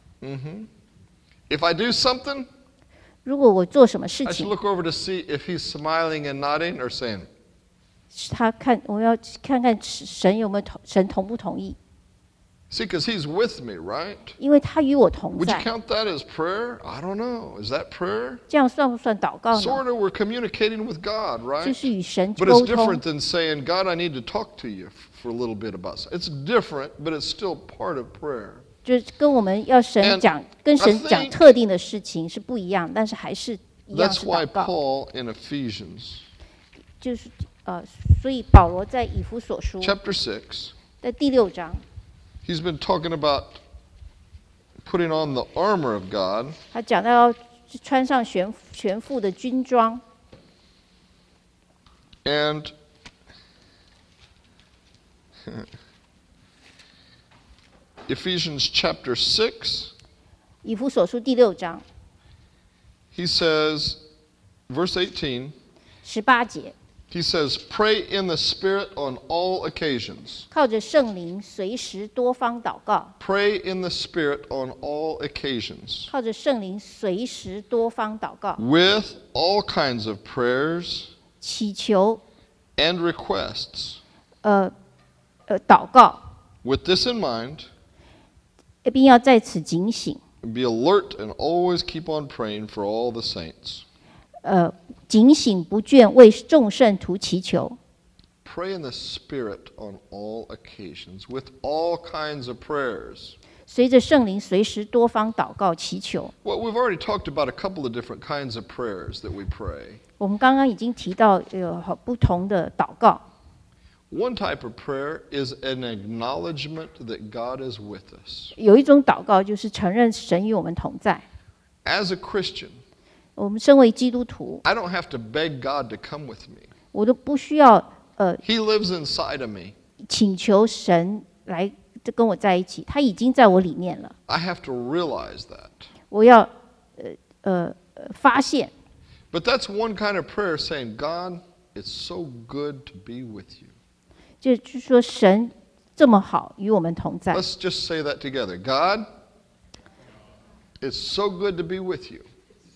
[SPEAKER 2] If I do something,
[SPEAKER 1] 如果我做什么事
[SPEAKER 2] I should
[SPEAKER 1] 情，
[SPEAKER 2] look over to see if He's smiling and nodding or saying,
[SPEAKER 1] 我要看看神有没有神同不同意，
[SPEAKER 2] see, because He's with me, right?
[SPEAKER 1] 因为他与我同
[SPEAKER 2] Would you
[SPEAKER 1] 在。
[SPEAKER 2] count that as prayer? I don't know. Is that prayer?
[SPEAKER 1] 这样算不算祷告呢？
[SPEAKER 2] Sort of, we're communicating with God,
[SPEAKER 1] 就
[SPEAKER 2] right?
[SPEAKER 1] 是与神
[SPEAKER 2] But
[SPEAKER 1] 沟
[SPEAKER 2] it's
[SPEAKER 1] 通
[SPEAKER 2] different。than saying, God, I need to talk to you for a little bit about something. It's different, but it's still part of prayer.
[SPEAKER 1] 就是跟我们要神
[SPEAKER 2] And
[SPEAKER 1] 讲，跟
[SPEAKER 2] I
[SPEAKER 1] 神讲
[SPEAKER 2] think
[SPEAKER 1] 特定的事情是不一样，但是还是一样
[SPEAKER 2] That's
[SPEAKER 1] 是
[SPEAKER 2] why
[SPEAKER 1] 祷告。
[SPEAKER 2] Paul in Ephesians
[SPEAKER 1] 就是所以保罗在以弗所书
[SPEAKER 2] chapter 6,
[SPEAKER 1] 在第6章，
[SPEAKER 2] he's been talking about putting on the armor of God.
[SPEAKER 1] 他讲到要穿上全副的军装。
[SPEAKER 2] And Ephesians chapter 6,
[SPEAKER 1] 以弗所书第6章
[SPEAKER 2] he says, verse 18,
[SPEAKER 1] 18节，
[SPEAKER 2] he says, pray in the Spirit on all occasions.
[SPEAKER 1] 靠着圣灵随时多方祷告，
[SPEAKER 2] Pray in the Spirit on all occasions.
[SPEAKER 1] 靠着圣灵随时多方祷告，
[SPEAKER 2] With all kinds of prayers
[SPEAKER 1] 祈求
[SPEAKER 2] and requests.
[SPEAKER 1] 祷告，
[SPEAKER 2] With this in mind,
[SPEAKER 1] 并要在此警醒，
[SPEAKER 2] be alert and always keep on praying for all the saints.
[SPEAKER 1] 警醒不倦为众圣徒祈求。
[SPEAKER 2] Pray in the Spirit on all occasions with all kinds of prayers.
[SPEAKER 1] 随着圣灵随时多方祷告祈求。
[SPEAKER 2] Well, we've already talked about a couple of different kinds of prayers that we pray.
[SPEAKER 1] 我们刚刚已经提到有好不同的祷告。
[SPEAKER 2] One type of prayer is an acknowledgement that God is with us.
[SPEAKER 1] 有一种祷告就是承认神与我们同在。
[SPEAKER 2] As a Christian,
[SPEAKER 1] 我们身为基督徒，
[SPEAKER 2] I don't have to beg God to come with me.
[SPEAKER 1] 我都不需要
[SPEAKER 2] He lives inside of me.
[SPEAKER 1] 请求神来跟我在一起，他已经在我里面了。
[SPEAKER 2] I have to realize that.
[SPEAKER 1] 我要发现。
[SPEAKER 2] But that's one kind of prayer saying, God, it's so good to be with you.
[SPEAKER 1] 就是说神这么好，与我们同在。
[SPEAKER 2] Let's just say that together. God, it's so good to be with you.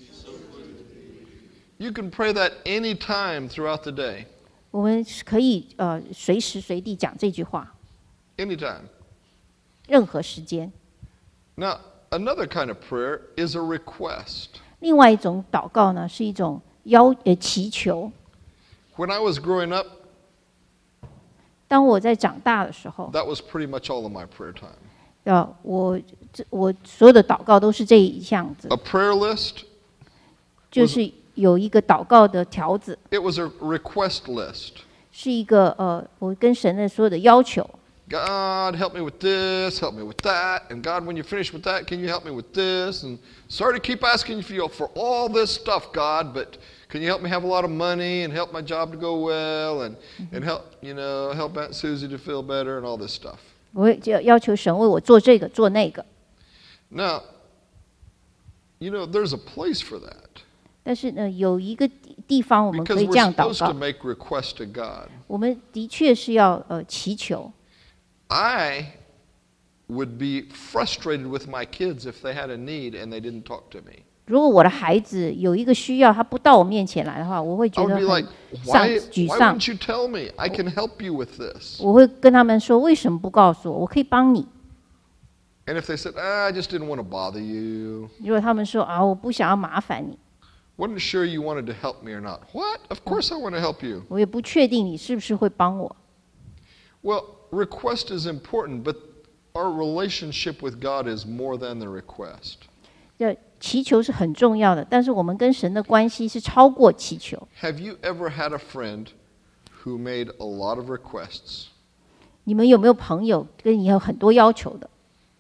[SPEAKER 2] You can pray that any time throughout the day.
[SPEAKER 1] 我们可以随时随地讲这句话，
[SPEAKER 2] Anytime.
[SPEAKER 1] 任何时间。
[SPEAKER 2] Now, another kind of prayer is a request.
[SPEAKER 1] 另外一种祷告呢，是一种祈求。
[SPEAKER 2] When I was growing up,
[SPEAKER 1] 当我在长大的时候，
[SPEAKER 2] that was pretty much all of my prayer time.
[SPEAKER 1] 我所有的祷告都是这一样子，
[SPEAKER 2] A prayer list,
[SPEAKER 1] 就是有一个祷告的条子，
[SPEAKER 2] it was a request list.
[SPEAKER 1] 是一个我跟神的所有的要求。
[SPEAKER 2] God, help me with this, help me with that. And God, when you finish with that, can you help me with this? And sorry to keep asking you for all this stuff, God, but can you help me have a lot of money and help my job to go well and help Aunt Susie to feel better and all this stuff.
[SPEAKER 1] 我会要求神为我做这个做那个。
[SPEAKER 2] Now, there's a place for that.
[SPEAKER 1] 但是呢，有一个地方我们可
[SPEAKER 2] Because
[SPEAKER 1] 以这
[SPEAKER 2] we're
[SPEAKER 1] 样祷
[SPEAKER 2] supposed to
[SPEAKER 1] 告，
[SPEAKER 2] make requests to God.
[SPEAKER 1] 我们的确是要祈求。
[SPEAKER 2] I would be frustrated with my kids if they had a need and they didn't talk to me.
[SPEAKER 1] 如果我的孩子有一个需要，他不到我面前来的话，我会
[SPEAKER 2] I
[SPEAKER 1] 觉得
[SPEAKER 2] would be
[SPEAKER 1] 很
[SPEAKER 2] like,
[SPEAKER 1] 沮
[SPEAKER 2] why
[SPEAKER 1] 丧。
[SPEAKER 2] wouldn't you tell me? I can help you with this.
[SPEAKER 1] 我会跟他们说，为什么不告诉我？我可以帮你。
[SPEAKER 2] And if they said, I just didn't want to bother you,
[SPEAKER 1] 如果他们说我不想要麻烦你，
[SPEAKER 2] wasn't sure you wanted to help me or not. What? Of course I want to help you.
[SPEAKER 1] 我也不确定你是不是会帮我。
[SPEAKER 2] Well, request is important, but our relationship with God is more than the request.
[SPEAKER 1] 祈求是很重要的，但是我们跟神的关系是超过祈求。
[SPEAKER 2] Have you ever had a friend who made a lot of requests?
[SPEAKER 1] 你们有没有朋友跟你有很多要求的？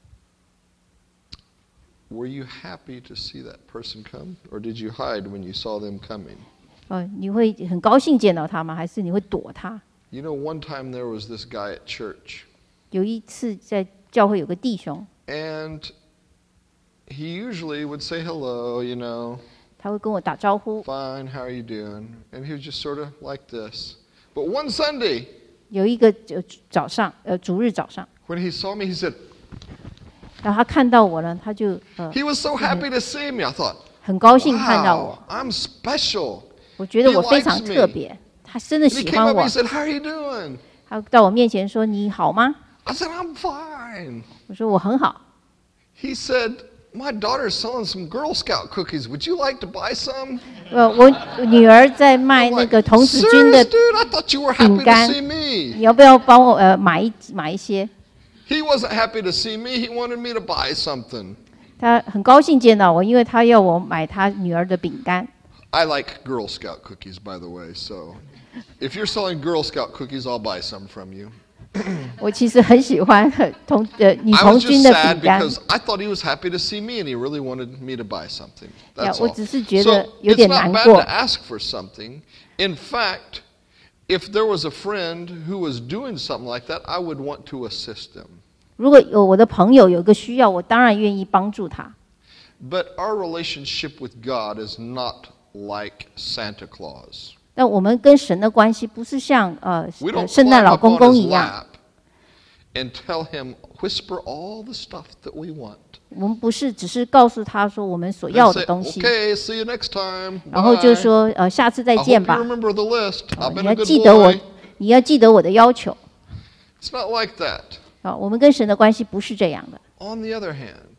[SPEAKER 2] Were you happy to see that person come? Or did you hide when you saw them coming?
[SPEAKER 1] 你会很高兴见到他吗？还是你会躲他？
[SPEAKER 2] You know, one time there was this guy at church,
[SPEAKER 1] 有一次在教会有个弟兄，
[SPEAKER 2] and he usually would say hello,
[SPEAKER 1] 他会跟我打招呼。
[SPEAKER 2] fine, how are you doing? And he was just sort of like this. But one Sunday,
[SPEAKER 1] 有一个早上，主日早上，
[SPEAKER 2] when he saw me, he said,
[SPEAKER 1] 然后他看到我呢，他就
[SPEAKER 2] he was so happy to see me. I thought,
[SPEAKER 1] 很高兴看到我。
[SPEAKER 2] wow, I'm special.
[SPEAKER 1] 我觉得
[SPEAKER 2] He
[SPEAKER 1] 我非常
[SPEAKER 2] likes me.
[SPEAKER 1] 特别，他真的
[SPEAKER 2] And he
[SPEAKER 1] 喜
[SPEAKER 2] came
[SPEAKER 1] 欢
[SPEAKER 2] up
[SPEAKER 1] 我
[SPEAKER 2] and he。said, how are you doing?
[SPEAKER 1] 他到我面前说：“你好吗
[SPEAKER 2] I said, I'm fine.？”
[SPEAKER 1] 我说：“我很好。
[SPEAKER 2] He said, my daughter's selling some Girl Scout cookies. Would you like to buy some?”
[SPEAKER 1] 我女儿在卖
[SPEAKER 2] I'm
[SPEAKER 1] 那
[SPEAKER 2] like,
[SPEAKER 1] 个童子军的
[SPEAKER 2] serious, dude? I thought you were happy to
[SPEAKER 1] 饼干
[SPEAKER 2] see me.
[SPEAKER 1] 你要不要帮我买一些？”
[SPEAKER 2] He wasn't happy to see me. He wanted me to buy something.
[SPEAKER 1] 他很高兴见到我，因为他要我买他女儿的饼干。
[SPEAKER 2] I like Girl Scout cookies, by the way. So if you're selling Girl Scout cookies, I'll buy some from you.
[SPEAKER 1] 我其实很喜欢女
[SPEAKER 2] I
[SPEAKER 1] 童
[SPEAKER 2] was
[SPEAKER 1] 军
[SPEAKER 2] just
[SPEAKER 1] 的
[SPEAKER 2] sad
[SPEAKER 1] 饼干。
[SPEAKER 2] because I thought he was happy to see me and he really wanted me to buy something. That's
[SPEAKER 1] 我
[SPEAKER 2] all.
[SPEAKER 1] 只是觉
[SPEAKER 2] So
[SPEAKER 1] 得有
[SPEAKER 2] it's
[SPEAKER 1] 点
[SPEAKER 2] not
[SPEAKER 1] 难
[SPEAKER 2] bad
[SPEAKER 1] 过
[SPEAKER 2] to。ask for something. In fact, if there was a friend who was doing something like that, I would want to assist them.
[SPEAKER 1] 如果有我的朋友有个需要，我当然愿意帮助他。
[SPEAKER 2] But our relationship with God is not like Santa Claus.
[SPEAKER 1] 但我们跟神的关系不是像
[SPEAKER 2] We don't
[SPEAKER 1] 圣诞
[SPEAKER 2] climb
[SPEAKER 1] 老
[SPEAKER 2] up
[SPEAKER 1] 公
[SPEAKER 2] on
[SPEAKER 1] 公
[SPEAKER 2] his
[SPEAKER 1] 一样，
[SPEAKER 2] lap and tell him, whisper all the stuff that we want.
[SPEAKER 1] 我们不是只是告诉他说我们所
[SPEAKER 2] And
[SPEAKER 1] 要的
[SPEAKER 2] say,
[SPEAKER 1] 东西，
[SPEAKER 2] okay, see you next time.
[SPEAKER 1] 然后就
[SPEAKER 2] Bye.
[SPEAKER 1] 说下次再
[SPEAKER 2] I
[SPEAKER 1] 见
[SPEAKER 2] hope
[SPEAKER 1] 吧
[SPEAKER 2] you。remember the list. I've
[SPEAKER 1] 你
[SPEAKER 2] been
[SPEAKER 1] 要
[SPEAKER 2] a good
[SPEAKER 1] 记得我
[SPEAKER 2] boy.，
[SPEAKER 1] 你要记得我的要求。
[SPEAKER 2] It's not like that.
[SPEAKER 1] 我们跟神的关系不是这样的。
[SPEAKER 2] On the other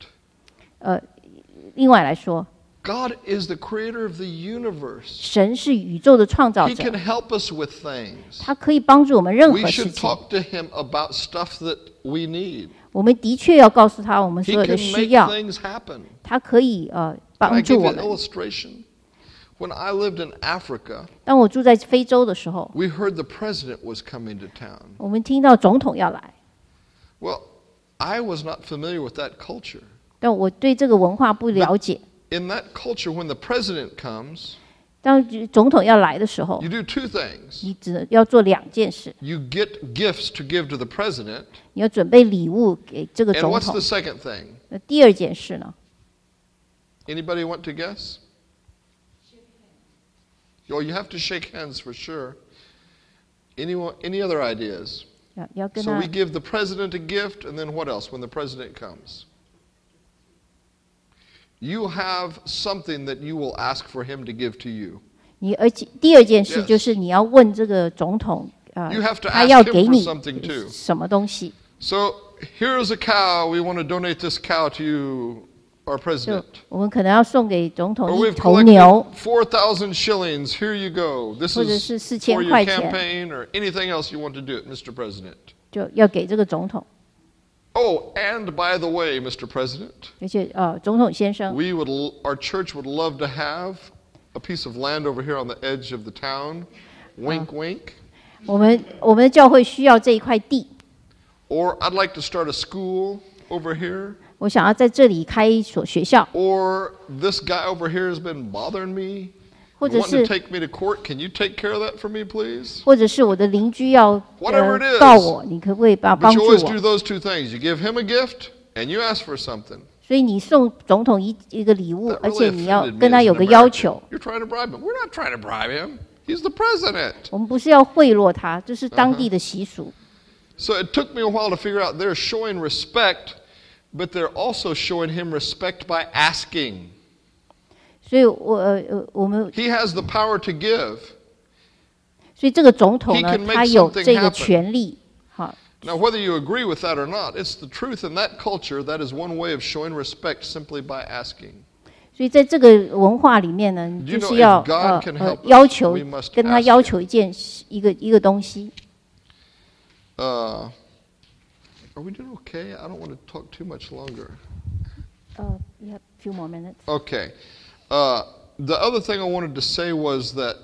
[SPEAKER 2] hand,
[SPEAKER 1] 另外来说，
[SPEAKER 2] God is the creator of the universe.
[SPEAKER 1] 神是宇宙的创造
[SPEAKER 2] He
[SPEAKER 1] 者，
[SPEAKER 2] can help us with things.
[SPEAKER 1] 他可以帮助我们任
[SPEAKER 2] We
[SPEAKER 1] 何事
[SPEAKER 2] should
[SPEAKER 1] 情。
[SPEAKER 2] talk to him about stuff that we need.
[SPEAKER 1] 我们的确要告诉他我们所
[SPEAKER 2] He
[SPEAKER 1] 有的
[SPEAKER 2] can
[SPEAKER 1] 需
[SPEAKER 2] make
[SPEAKER 1] 要，
[SPEAKER 2] things happen.
[SPEAKER 1] 他可以
[SPEAKER 2] Can I
[SPEAKER 1] 帮
[SPEAKER 2] give
[SPEAKER 1] 助
[SPEAKER 2] you
[SPEAKER 1] 我
[SPEAKER 2] an
[SPEAKER 1] 们。
[SPEAKER 2] illustration? When I lived in Africa,
[SPEAKER 1] 当我住在非洲的时候，
[SPEAKER 2] we heard the president was coming to town.
[SPEAKER 1] 我们听到总统要来，
[SPEAKER 2] Well, I was not familiar with that culture.
[SPEAKER 1] 但我对这个文化不了解。
[SPEAKER 2] In that culture, when the president comes,
[SPEAKER 1] 当总统要来的时候，
[SPEAKER 2] you do two things.
[SPEAKER 1] 你只能要做两件事，
[SPEAKER 2] You get gifts to give to the president,
[SPEAKER 1] 你要准备礼物给这个
[SPEAKER 2] and
[SPEAKER 1] 总
[SPEAKER 2] what's
[SPEAKER 1] 统
[SPEAKER 2] the。second thing?
[SPEAKER 1] 第二件事呢，
[SPEAKER 2] Anybody want to guess? Oh, you have to shake hands for sure. Any other ideas?
[SPEAKER 1] 要跟
[SPEAKER 2] So
[SPEAKER 1] 他
[SPEAKER 2] we give the president a gift, and then what else when the president comes? You have something that you will ask for him to give to you.
[SPEAKER 1] 而且第二件事
[SPEAKER 2] Yes.
[SPEAKER 1] 就是你要问这个总统，
[SPEAKER 2] You have to
[SPEAKER 1] 他
[SPEAKER 2] ask
[SPEAKER 1] 要
[SPEAKER 2] him
[SPEAKER 1] 给
[SPEAKER 2] for
[SPEAKER 1] 你
[SPEAKER 2] something too.
[SPEAKER 1] 什么东西。
[SPEAKER 2] So here's a cow. We want to donate this cow to you, our
[SPEAKER 1] 就
[SPEAKER 2] president.
[SPEAKER 1] 我们可能要送给总
[SPEAKER 2] Or
[SPEAKER 1] 统一
[SPEAKER 2] we've
[SPEAKER 1] 头牛，
[SPEAKER 2] collected 4,000 shillings. Here you go. This
[SPEAKER 1] 或者
[SPEAKER 2] is
[SPEAKER 1] 是
[SPEAKER 2] for
[SPEAKER 1] 4000
[SPEAKER 2] your
[SPEAKER 1] 块钱，
[SPEAKER 2] campaign or anything else you want to do, Mr. President.
[SPEAKER 1] 就要给这个总统。
[SPEAKER 2] Oh, and by the way, Mr. President,
[SPEAKER 1] 而且总统先生，
[SPEAKER 2] our church would love to have a piece of land over here on the edge of the town. Wink, wink.
[SPEAKER 1] 我们的教会需要这一块地，
[SPEAKER 2] Or I'd like to start a school over here.
[SPEAKER 1] 我想要在这里开一所学校，
[SPEAKER 2] Or this guy over here has been bothering me.
[SPEAKER 1] 或者
[SPEAKER 2] Wanting
[SPEAKER 1] 是
[SPEAKER 2] to take me to court. Can you take care of that for me, please?
[SPEAKER 1] 或者是我的邻居要
[SPEAKER 2] Whatever it is.
[SPEAKER 1] 告我，你可不可以帮
[SPEAKER 2] But
[SPEAKER 1] 助
[SPEAKER 2] you always
[SPEAKER 1] 我
[SPEAKER 2] do？ those two things. You give him a gift and you ask for something.
[SPEAKER 1] 所以你送总统一个礼物，
[SPEAKER 2] That
[SPEAKER 1] 而且
[SPEAKER 2] really
[SPEAKER 1] 你要
[SPEAKER 2] offended me
[SPEAKER 1] 跟他
[SPEAKER 2] as
[SPEAKER 1] 有
[SPEAKER 2] an
[SPEAKER 1] 个要
[SPEAKER 2] American.
[SPEAKER 1] 求。
[SPEAKER 2] You're trying to bribe him. We're not trying to bribe him. He's the president.
[SPEAKER 1] 我们不是要贿赂他，这是当地的习俗。
[SPEAKER 2] So it took me a while to figure out they're showing respect, but they're also showing him respect by asking.
[SPEAKER 1] 所以我们
[SPEAKER 2] He has the power to give.
[SPEAKER 1] 所以这个总统
[SPEAKER 2] He
[SPEAKER 1] 呢
[SPEAKER 2] can，make
[SPEAKER 1] 他有
[SPEAKER 2] something
[SPEAKER 1] 这个
[SPEAKER 2] happen.
[SPEAKER 1] 权利，好，
[SPEAKER 2] Now, whether you agree with that or not, it's the truth in that culture. That is one way of showing respect simply by asking.
[SPEAKER 1] 所以在这个文化里面呢，
[SPEAKER 2] You
[SPEAKER 1] 就
[SPEAKER 2] know,
[SPEAKER 1] 是要
[SPEAKER 2] if God can help us,
[SPEAKER 1] 要求
[SPEAKER 2] we must
[SPEAKER 1] 跟他
[SPEAKER 2] ask
[SPEAKER 1] 要
[SPEAKER 2] him.
[SPEAKER 1] 求一个东西。
[SPEAKER 2] Are we doing okay? I don't want to talk too much longer.
[SPEAKER 1] You have a few more minutes.
[SPEAKER 2] Okay. The other thing I wanted to say was that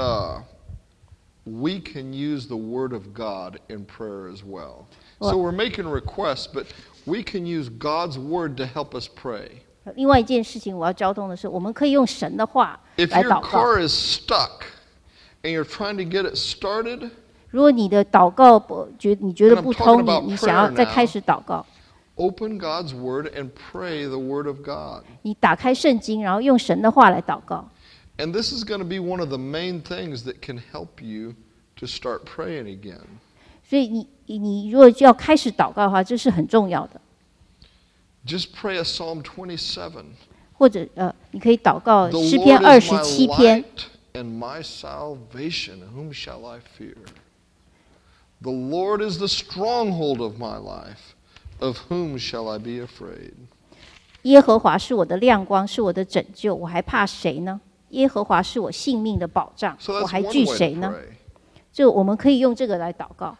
[SPEAKER 2] we can use the Word of God in prayer as well. So we're making requests, but we can use God's Word to help us pray.
[SPEAKER 1] 另外一件事情我要交通的是，我们可以用神的话
[SPEAKER 2] If
[SPEAKER 1] 来
[SPEAKER 2] your
[SPEAKER 1] 祷告。
[SPEAKER 2] car is stuck and you're trying to get it started,
[SPEAKER 1] 如果你的祷告你觉得
[SPEAKER 2] And I'm
[SPEAKER 1] 不
[SPEAKER 2] talking
[SPEAKER 1] 通，
[SPEAKER 2] about
[SPEAKER 1] 你想要
[SPEAKER 2] prayer
[SPEAKER 1] 再
[SPEAKER 2] now.
[SPEAKER 1] 开始祷告，
[SPEAKER 2] open God's Word and pray the Word of God.
[SPEAKER 1] 你打开圣经，然后用神的话来祷告。
[SPEAKER 2] And this is going to be one of the main things that can help you to start praying again.
[SPEAKER 1] 所以你如果就要开始祷告的话，这是很重要的。
[SPEAKER 2] Just pray a Psalm 27.
[SPEAKER 1] 或者你可以祷告
[SPEAKER 2] The
[SPEAKER 1] 诗篇
[SPEAKER 2] Lord is my
[SPEAKER 1] 27篇。
[SPEAKER 2] light and my salvation. Whom shall I fear? The Lord is the stronghold of my life. Of whom shall I be afraid?
[SPEAKER 1] 耶和华是我的亮光，是我的拯救，我还怕谁呢？耶和华是我性命的保障，
[SPEAKER 2] So
[SPEAKER 1] 我
[SPEAKER 2] that's
[SPEAKER 1] 还
[SPEAKER 2] one
[SPEAKER 1] 惧
[SPEAKER 2] way
[SPEAKER 1] 谁
[SPEAKER 2] to
[SPEAKER 1] 呢？
[SPEAKER 2] pray.
[SPEAKER 1] 就我们可以用这个来祷告。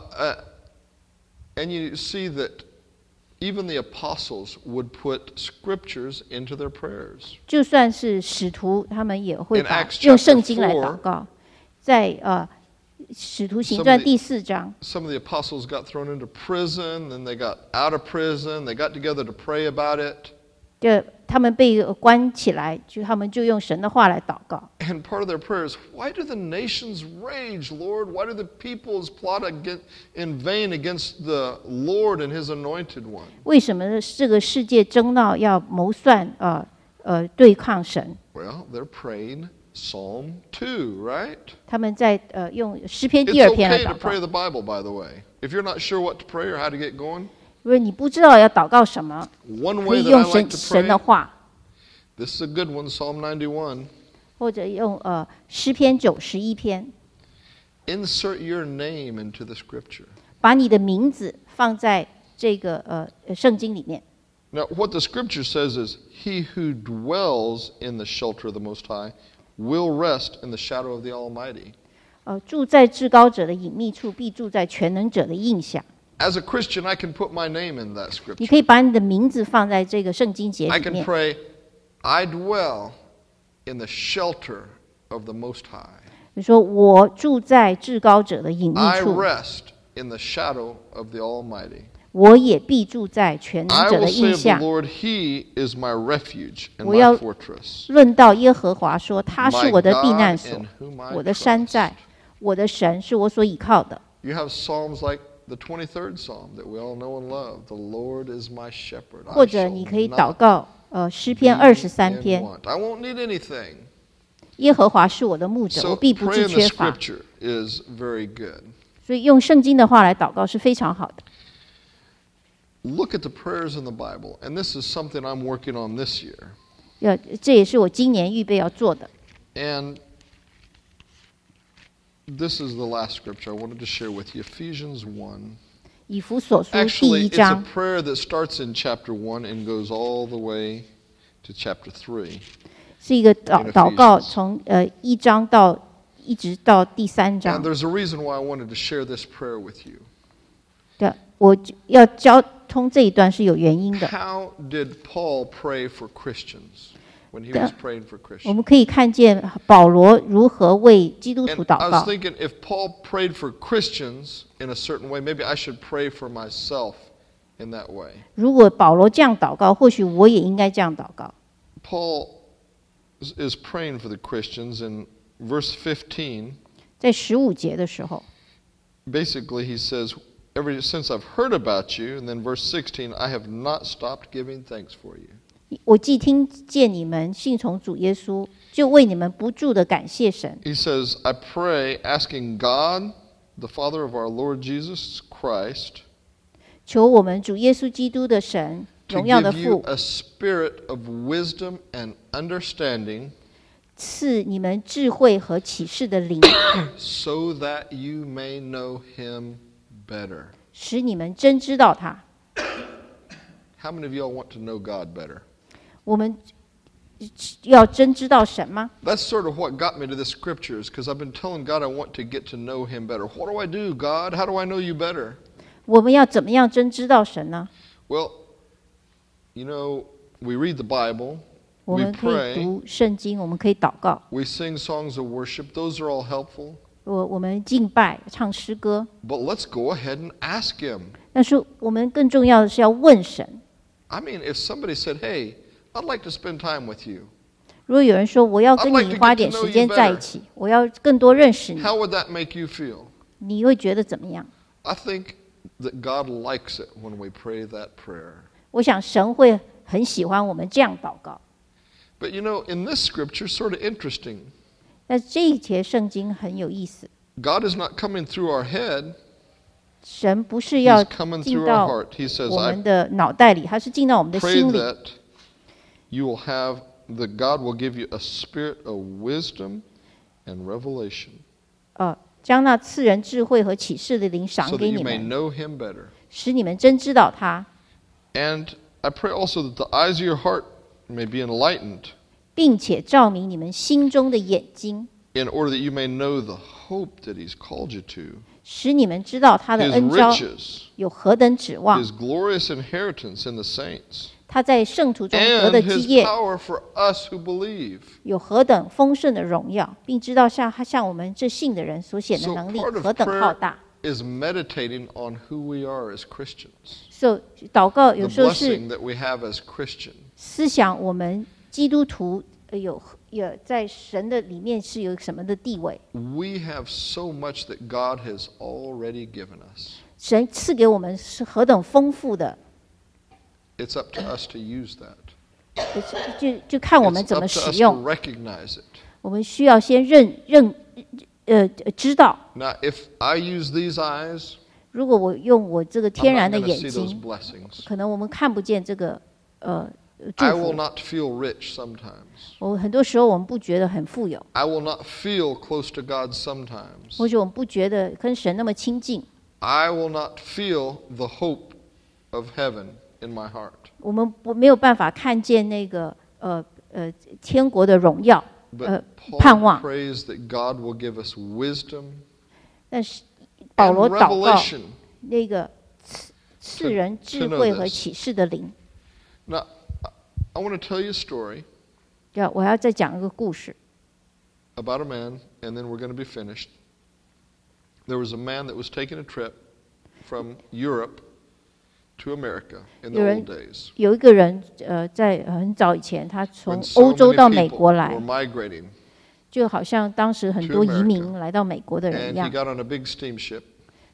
[SPEAKER 2] And you see that even the apostles would put scriptures into their prayers.
[SPEAKER 1] 就算是使徒，他们也会
[SPEAKER 2] In
[SPEAKER 1] 把
[SPEAKER 2] Acts
[SPEAKER 1] 用圣经来
[SPEAKER 2] chapter
[SPEAKER 1] 祷告。在使徒行传
[SPEAKER 2] Some of the-
[SPEAKER 1] 第4章，
[SPEAKER 2] Some of the apostles got thrown into prison, then they got out of prison, they got together to pray about it.
[SPEAKER 1] 就他们被关起来，他们就用神的话来祷告。
[SPEAKER 2] And part of their prayer is, why do the nations rage, Lord? Why do the peoples plot in vain against the Lord and his anointed one?
[SPEAKER 1] 为什么这个世界争闹要谋算对抗神？
[SPEAKER 2] Well, they're praying Psalm 2, right?
[SPEAKER 1] 他们在用诗篇
[SPEAKER 2] It's
[SPEAKER 1] 第2篇来
[SPEAKER 2] okay to
[SPEAKER 1] 祷告。
[SPEAKER 2] pray the Bible, by the way. If you're not sure what to pray or how to get going,
[SPEAKER 1] 如果你不知道要祷告什么，
[SPEAKER 2] one
[SPEAKER 1] 可
[SPEAKER 2] way
[SPEAKER 1] 以
[SPEAKER 2] that
[SPEAKER 1] 用
[SPEAKER 2] I like to
[SPEAKER 1] 神的
[SPEAKER 2] pray,
[SPEAKER 1] 话，
[SPEAKER 2] this is a good one, Psalm 91.
[SPEAKER 1] 或者用诗篇91篇，
[SPEAKER 2] Insert your name into the scripture.
[SPEAKER 1] 把你的名字放在这个圣经里面。
[SPEAKER 2] Now, what the scripture says is, he who dwells in the shelter of the Most High will rest in the shadow of the Almighty.
[SPEAKER 1] 住在至高者的隐秘处，必住在全能者的印下。
[SPEAKER 2] As a Christian, I can put my name in that
[SPEAKER 1] 你
[SPEAKER 2] scripture.
[SPEAKER 1] 可以把你的名字放在这个圣经节
[SPEAKER 2] I
[SPEAKER 1] 里
[SPEAKER 2] can
[SPEAKER 1] 面。
[SPEAKER 2] pray, I dwell in the shelter of the Most High.
[SPEAKER 1] 你说我住在至高者的隐秘
[SPEAKER 2] I
[SPEAKER 1] 处，
[SPEAKER 2] rest in the shadow of the Almighty.
[SPEAKER 1] 我也必住在全能
[SPEAKER 2] I
[SPEAKER 1] 者
[SPEAKER 2] will
[SPEAKER 1] 的
[SPEAKER 2] say
[SPEAKER 1] 印
[SPEAKER 2] of the
[SPEAKER 1] 下。
[SPEAKER 2] Lord, He is my refuge and
[SPEAKER 1] 我要
[SPEAKER 2] my fortress,
[SPEAKER 1] 论到耶和华说，他是
[SPEAKER 2] my
[SPEAKER 1] 我的避
[SPEAKER 2] God
[SPEAKER 1] 难所
[SPEAKER 2] in，whom I
[SPEAKER 1] 我的山
[SPEAKER 2] trust.
[SPEAKER 1] 寨，我的神是我所倚靠的。
[SPEAKER 2] You have psalms like the 23rd Psalm that we all know and love. The Lord is my shepherd.
[SPEAKER 1] 或
[SPEAKER 2] I
[SPEAKER 1] 者
[SPEAKER 2] shall
[SPEAKER 1] 你可以祷
[SPEAKER 2] not
[SPEAKER 1] 告诗
[SPEAKER 2] be
[SPEAKER 1] 篇23
[SPEAKER 2] in
[SPEAKER 1] 篇，
[SPEAKER 2] want. I won't need anything.
[SPEAKER 1] 耶和华是我的牧者，
[SPEAKER 2] So
[SPEAKER 1] 我必不致
[SPEAKER 2] praying the
[SPEAKER 1] 缺乏。
[SPEAKER 2] Scripture is very good.
[SPEAKER 1] 所以用圣经的话来祷告是非常好的。
[SPEAKER 2] Look at the prayers in the Bible, and this is something I'm working on this year.
[SPEAKER 1] 这也是我今年预备要做的。
[SPEAKER 2] And this is the last scripture I wanted to share with you, Ephesians 1.
[SPEAKER 1] 以弗所书第
[SPEAKER 2] Actually,
[SPEAKER 1] 1
[SPEAKER 2] it's a
[SPEAKER 1] 章
[SPEAKER 2] prayer that starts in chapter 1 and goes all the way to chapter 3.
[SPEAKER 1] 是一个
[SPEAKER 2] In
[SPEAKER 1] 祷告，
[SPEAKER 2] Ephesians.
[SPEAKER 1] 从1章一直到第3
[SPEAKER 2] And
[SPEAKER 1] 章。
[SPEAKER 2] there's a reason why I wanted to share this prayer with you.
[SPEAKER 1] 对，我要交通这一段是有原因的。
[SPEAKER 2] How did Paul pray for Christians when he was praying for
[SPEAKER 1] 我
[SPEAKER 2] Christians?
[SPEAKER 1] 们可以看见保罗如何为基督徒
[SPEAKER 2] And
[SPEAKER 1] 祷
[SPEAKER 2] I
[SPEAKER 1] 告。
[SPEAKER 2] was thinking if Paul prayed for Christians in a certain way, maybe I should pray for myself in that way.
[SPEAKER 1] 如果保罗这样祷告，或许我也应该这样祷告。
[SPEAKER 2] Paul is praying for the Christians in verse 15.
[SPEAKER 1] 在15节的时候，
[SPEAKER 2] Basically, he says, Ever since I've heard about you, and then verse 16, I have not stopped giving thanks for you.
[SPEAKER 1] 我既听见你们信从主耶稣，就为你们不住的感谢神。
[SPEAKER 2] He says, I pray, asking God, the Father of our Lord Jesus Christ,
[SPEAKER 1] 求我们主耶稣基督的神，
[SPEAKER 2] to
[SPEAKER 1] 荣耀的
[SPEAKER 2] give you
[SPEAKER 1] 父，
[SPEAKER 2] a spirit of wisdom and understanding,
[SPEAKER 1] 赐你们智慧和启示的灵，
[SPEAKER 2] so that you may know him better.
[SPEAKER 1] 使你们真知道他。
[SPEAKER 2] How many of y'all want to know God better?
[SPEAKER 1] 我们要真知道神吗？
[SPEAKER 2] That's sort of what got me to this scripture, is because I've been telling God I want to get to know him better. What do I do, God? How do I know you better?
[SPEAKER 1] 我们要怎么样真知道神呢？
[SPEAKER 2] Well, you know, we read the Bible,
[SPEAKER 1] 我
[SPEAKER 2] we
[SPEAKER 1] 们可以
[SPEAKER 2] pray,
[SPEAKER 1] 读圣经，我们可以祷告，
[SPEAKER 2] we sing songs of worship. Those are all helpful.
[SPEAKER 1] 我们敬拜、唱诗歌。
[SPEAKER 2] But let's go ahead and ask him.
[SPEAKER 1] 但是我们更重要的是要问神。
[SPEAKER 2] I mean, if somebody said, hey, I'd like to spend time with you,
[SPEAKER 1] 如果有人说我要跟
[SPEAKER 2] I'd like
[SPEAKER 1] 你
[SPEAKER 2] to
[SPEAKER 1] 花
[SPEAKER 2] get
[SPEAKER 1] 点
[SPEAKER 2] to know
[SPEAKER 1] 时间
[SPEAKER 2] you
[SPEAKER 1] 在
[SPEAKER 2] better.
[SPEAKER 1] 一起，我要更多认识你，
[SPEAKER 2] how would that make you feel?
[SPEAKER 1] 你会觉得怎么样？
[SPEAKER 2] I think that God likes it when we pray that prayer.
[SPEAKER 1] 我想神会很喜欢我们这样祷告。
[SPEAKER 2] But you know, in this scripture, sort of interesting.
[SPEAKER 1] 但这一节圣经很有意思，
[SPEAKER 2] God is not coming through our head.
[SPEAKER 1] 神不是要
[SPEAKER 2] He's coming
[SPEAKER 1] 进
[SPEAKER 2] through our
[SPEAKER 1] 到
[SPEAKER 2] heart. He says,
[SPEAKER 1] 我
[SPEAKER 2] I
[SPEAKER 1] 们的脑袋里，他是进到我们的
[SPEAKER 2] pray
[SPEAKER 1] 心里。
[SPEAKER 2] that you will have, that God will give you a spirit of wisdom and revelation,
[SPEAKER 1] 将那赐人智慧和启示的灵赏
[SPEAKER 2] so that
[SPEAKER 1] 给
[SPEAKER 2] you
[SPEAKER 1] 你
[SPEAKER 2] may
[SPEAKER 1] 们，
[SPEAKER 2] know him better.
[SPEAKER 1] 使你们真知道他，
[SPEAKER 2] And I pray also that the eyes of your heart may be enlightened,
[SPEAKER 1] 并且照明你们心中的眼睛，
[SPEAKER 2] in order that you may know the hope that he's called you to,
[SPEAKER 1] 使你们知道他的
[SPEAKER 2] his
[SPEAKER 1] 恩召
[SPEAKER 2] riches,
[SPEAKER 1] 有何等指望，
[SPEAKER 2] his glorious inheritance in the saints,
[SPEAKER 1] 他在圣徒中得
[SPEAKER 2] and
[SPEAKER 1] 的基
[SPEAKER 2] his
[SPEAKER 1] 业
[SPEAKER 2] power for us who believe.
[SPEAKER 1] 有何等丰盛的荣耀，并知道向我们这信的人所显的
[SPEAKER 2] So
[SPEAKER 1] 能力
[SPEAKER 2] part of
[SPEAKER 1] 何等浩
[SPEAKER 2] prayer
[SPEAKER 1] 大。
[SPEAKER 2] is meditating on who we are as Christians,
[SPEAKER 1] 所以祷告
[SPEAKER 2] the
[SPEAKER 1] 有时候是
[SPEAKER 2] blessing that we have as Christians.
[SPEAKER 1] 思想我们基督徒有在神的里面是有什么的地位，
[SPEAKER 2] We have so much that God has already given us.
[SPEAKER 1] 神赐给我们是何等丰富的，
[SPEAKER 2] It's up to us to use that.
[SPEAKER 1] 就看我们
[SPEAKER 2] It's
[SPEAKER 1] 怎
[SPEAKER 2] up
[SPEAKER 1] 么
[SPEAKER 2] to
[SPEAKER 1] 使
[SPEAKER 2] us
[SPEAKER 1] 用。
[SPEAKER 2] to recognize it.
[SPEAKER 1] 我们需要先知道，
[SPEAKER 2] Now, if I use these eyes,
[SPEAKER 1] 如果我用我这个
[SPEAKER 2] I'm
[SPEAKER 1] 天
[SPEAKER 2] not
[SPEAKER 1] 然的
[SPEAKER 2] going to
[SPEAKER 1] 眼
[SPEAKER 2] see those
[SPEAKER 1] 睛，
[SPEAKER 2] blessings.
[SPEAKER 1] 可能我们看不见这个祝
[SPEAKER 2] I will
[SPEAKER 1] 福。
[SPEAKER 2] not feel rich sometimes.
[SPEAKER 1] 很多时候我们不觉得很富有，
[SPEAKER 2] I will not feel close to God sometimes.
[SPEAKER 1] 或者我们不觉得跟神那么亲近，
[SPEAKER 2] I will not feel the hope of heaven in my heart.
[SPEAKER 1] 我们没有办法看见那个天国的荣耀，
[SPEAKER 2] But
[SPEAKER 1] 盼
[SPEAKER 2] Paul
[SPEAKER 1] 望。
[SPEAKER 2] prays that God will give us wisdom
[SPEAKER 1] 但是保
[SPEAKER 2] and
[SPEAKER 1] 罗祷告
[SPEAKER 2] revelation.
[SPEAKER 1] 那个赐人智慧和启示的灵。
[SPEAKER 2] Now, I want to tell you a story
[SPEAKER 1] 我要再讲一个故事。
[SPEAKER 2] about a man, and then we're going to be finished. There was a man that was taking a trip from Europe to America in the
[SPEAKER 1] 有人
[SPEAKER 2] old days,
[SPEAKER 1] 有一个人在很早以前，他从
[SPEAKER 2] when so
[SPEAKER 1] 欧洲
[SPEAKER 2] many
[SPEAKER 1] 到美
[SPEAKER 2] people
[SPEAKER 1] 国来
[SPEAKER 2] were，migrating,
[SPEAKER 1] 就好像当时很
[SPEAKER 2] to
[SPEAKER 1] 多
[SPEAKER 2] America
[SPEAKER 1] 移民来到美国的人
[SPEAKER 2] and
[SPEAKER 1] 一
[SPEAKER 2] he
[SPEAKER 1] 样。
[SPEAKER 2] got on a big steamship,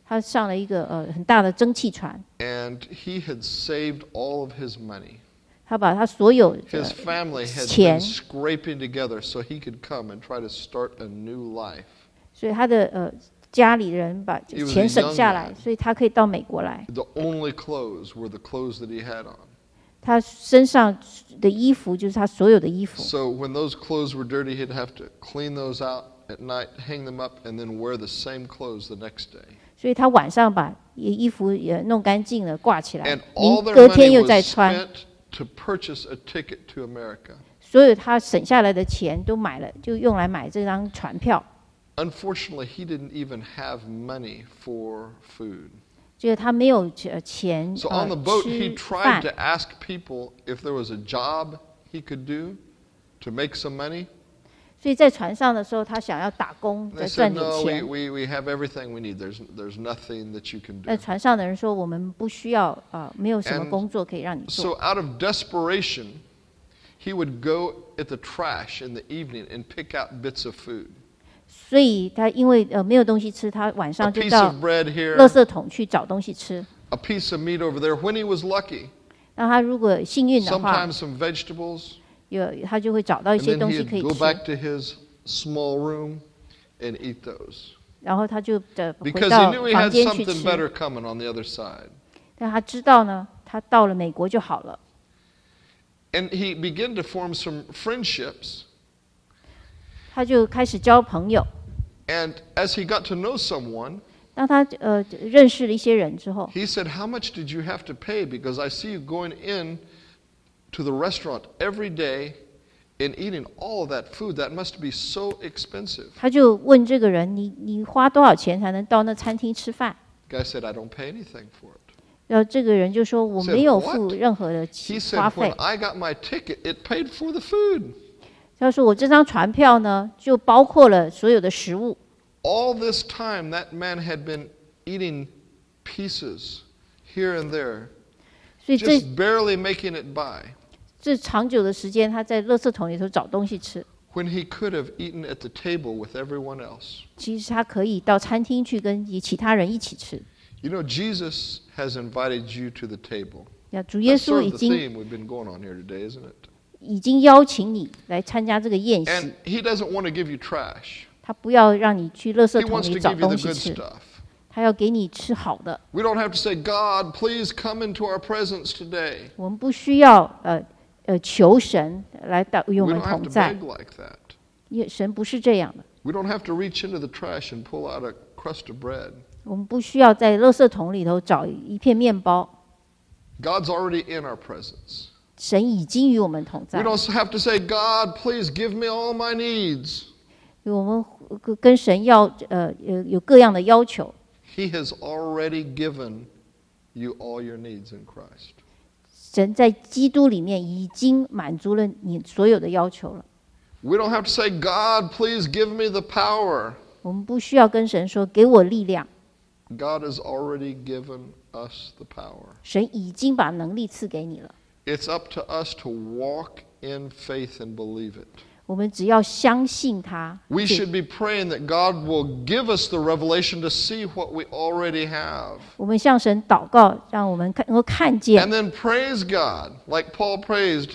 [SPEAKER 1] 他上了一个很大的蒸汽船，
[SPEAKER 2] and he had saved all of his money.
[SPEAKER 1] 他把他所有
[SPEAKER 2] His family had been
[SPEAKER 1] 钱，
[SPEAKER 2] scraping together so he could come and try to start a new life.
[SPEAKER 1] 所以他的家里人把
[SPEAKER 2] He was a
[SPEAKER 1] 钱省下
[SPEAKER 2] young
[SPEAKER 1] 来，
[SPEAKER 2] man.
[SPEAKER 1] 所以他可以到美国来。
[SPEAKER 2] The only clothes were the clothes that he had on.
[SPEAKER 1] 他身上的衣服就是他所有的衣服，
[SPEAKER 2] So when those clothes were dirty, he'd have to clean those out at night, hang them up, and then wear the same clothes the next day.
[SPEAKER 1] 所以他晚上把衣服也弄干净了挂起来
[SPEAKER 2] And，all
[SPEAKER 1] 明
[SPEAKER 2] their
[SPEAKER 1] 隔天
[SPEAKER 2] money
[SPEAKER 1] 又
[SPEAKER 2] was
[SPEAKER 1] 再穿。
[SPEAKER 2] spent to purchase a ticket to America.
[SPEAKER 1] 所有他省下来的钱都买了，就用来买这张船票。
[SPEAKER 2] Unfortunately, he didn't even have money for food.
[SPEAKER 1] 就是他没有钱
[SPEAKER 2] So on the boat, he
[SPEAKER 1] 吃
[SPEAKER 2] tried to
[SPEAKER 1] 饭，
[SPEAKER 2] ask people if there was a job he could do to make some money.
[SPEAKER 1] 所以在船上的时候，他想要打工
[SPEAKER 2] They
[SPEAKER 1] 再
[SPEAKER 2] said,
[SPEAKER 1] 赚点
[SPEAKER 2] no,
[SPEAKER 1] 钱。
[SPEAKER 2] we have everything we need. There's nothing that you can
[SPEAKER 1] 但
[SPEAKER 2] do.
[SPEAKER 1] 船上的人说，我们不需要没有什么
[SPEAKER 2] And
[SPEAKER 1] 工作可以让你做。
[SPEAKER 2] So out of desperation, he would go at the trash in the evening and pick out bits of food.
[SPEAKER 1] 所以他因为没有东西吃，他晚
[SPEAKER 2] A
[SPEAKER 1] 上就
[SPEAKER 2] piece
[SPEAKER 1] 到
[SPEAKER 2] of bread
[SPEAKER 1] 垃
[SPEAKER 2] here,
[SPEAKER 1] 圾桶去找东西吃。
[SPEAKER 2] a piece of meat over there. When he was lucky,
[SPEAKER 1] 那他如果幸运的话，
[SPEAKER 2] sometimes some vegetables,
[SPEAKER 1] 他就会找到一
[SPEAKER 2] and
[SPEAKER 1] 些
[SPEAKER 2] then
[SPEAKER 1] 东西可
[SPEAKER 2] he'd
[SPEAKER 1] 以
[SPEAKER 2] go
[SPEAKER 1] 吃，
[SPEAKER 2] back to his small room and eat those.
[SPEAKER 1] 然后他就回
[SPEAKER 2] Because he
[SPEAKER 1] 到
[SPEAKER 2] knew he
[SPEAKER 1] 房
[SPEAKER 2] had
[SPEAKER 1] 间去
[SPEAKER 2] something
[SPEAKER 1] 吃。
[SPEAKER 2] better coming on the other side.
[SPEAKER 1] 但他知道呢，他到了美国就好了。
[SPEAKER 2] And he began to form some friendships.
[SPEAKER 1] 他就开始交朋友。
[SPEAKER 2] And as he got to know someone,
[SPEAKER 1] 当他认识了一些人之后，
[SPEAKER 2] he said, "How much did you have to pay? Because I see you going in to the restaurant every day and eating all of that food. That must be so expensive."
[SPEAKER 1] 他就问这个人：“你花多少钱才能到那餐厅吃饭
[SPEAKER 2] The guy said, "I don't pay anything for it." ？”
[SPEAKER 1] 然后这个人就说：“我
[SPEAKER 2] Said
[SPEAKER 1] 没有
[SPEAKER 2] what？
[SPEAKER 1] 付任何的
[SPEAKER 2] He
[SPEAKER 1] 花
[SPEAKER 2] said,
[SPEAKER 1] 费
[SPEAKER 2] "When。I got my ticket, it paid for the food."
[SPEAKER 1] 他说：“我这张船票呢，就包括了所有的食物。
[SPEAKER 2] All this time, that man had been eating pieces here and there,
[SPEAKER 1] 所以这
[SPEAKER 2] just barely making it by,
[SPEAKER 1] 这长久的时间，他在垃圾桶里头找东西吃。
[SPEAKER 2] when he could have eaten at the table with everyone else.
[SPEAKER 1] 其实他可以到餐厅去跟其他人一起吃。
[SPEAKER 2] You know, Jesus has invited you to the table.
[SPEAKER 1] 主耶
[SPEAKER 2] That's
[SPEAKER 1] 稣
[SPEAKER 2] sort
[SPEAKER 1] 已
[SPEAKER 2] of the
[SPEAKER 1] 经
[SPEAKER 2] theme we've been going on here today, isn't it?
[SPEAKER 1] 邀请你来参加这个宴席
[SPEAKER 2] And，he doesn't want to give you trash.
[SPEAKER 1] 他不要让你去垃圾
[SPEAKER 2] He
[SPEAKER 1] 桶
[SPEAKER 2] wants
[SPEAKER 1] 里
[SPEAKER 2] to
[SPEAKER 1] 找
[SPEAKER 2] give you the
[SPEAKER 1] 东西
[SPEAKER 2] good
[SPEAKER 1] 吃，
[SPEAKER 2] stuff.
[SPEAKER 1] 他要给你吃好的。
[SPEAKER 2] We don't have to say, "God, please come into our presence today."
[SPEAKER 1] 我们不需要求神来与我
[SPEAKER 2] We
[SPEAKER 1] 们
[SPEAKER 2] don't have
[SPEAKER 1] 同
[SPEAKER 2] to
[SPEAKER 1] 在，
[SPEAKER 2] beg like that.
[SPEAKER 1] 因为神不是这样的。
[SPEAKER 2] We don't have to reach into the trash and pull out a crust of bread.
[SPEAKER 1] 我们不需要在垃圾桶里头找一片面包，
[SPEAKER 2] God's already in our presence.
[SPEAKER 1] 神已经与我们同
[SPEAKER 2] We
[SPEAKER 1] 在。
[SPEAKER 2] don't have to say, "God, please give me all my needs."
[SPEAKER 1] 我们跟神要有各样的要求，
[SPEAKER 2] He has already given you all your needs in Christ.
[SPEAKER 1] 神在基督里面已经满足了你所有的要求了。
[SPEAKER 2] We don't have to say, "God, please give me the power."
[SPEAKER 1] 我们不需要跟神说给我力量，
[SPEAKER 2] God has already given us the power.
[SPEAKER 1] 神已经把能力赐给你了。
[SPEAKER 2] It's up to us to walk in faith and believe it.
[SPEAKER 1] 我们只要相信他。
[SPEAKER 2] We should be praying that God will give us the revelation to see what we already have.
[SPEAKER 1] 我们向神祷告，让我们能够看见
[SPEAKER 2] And，then praise God, like Paul praised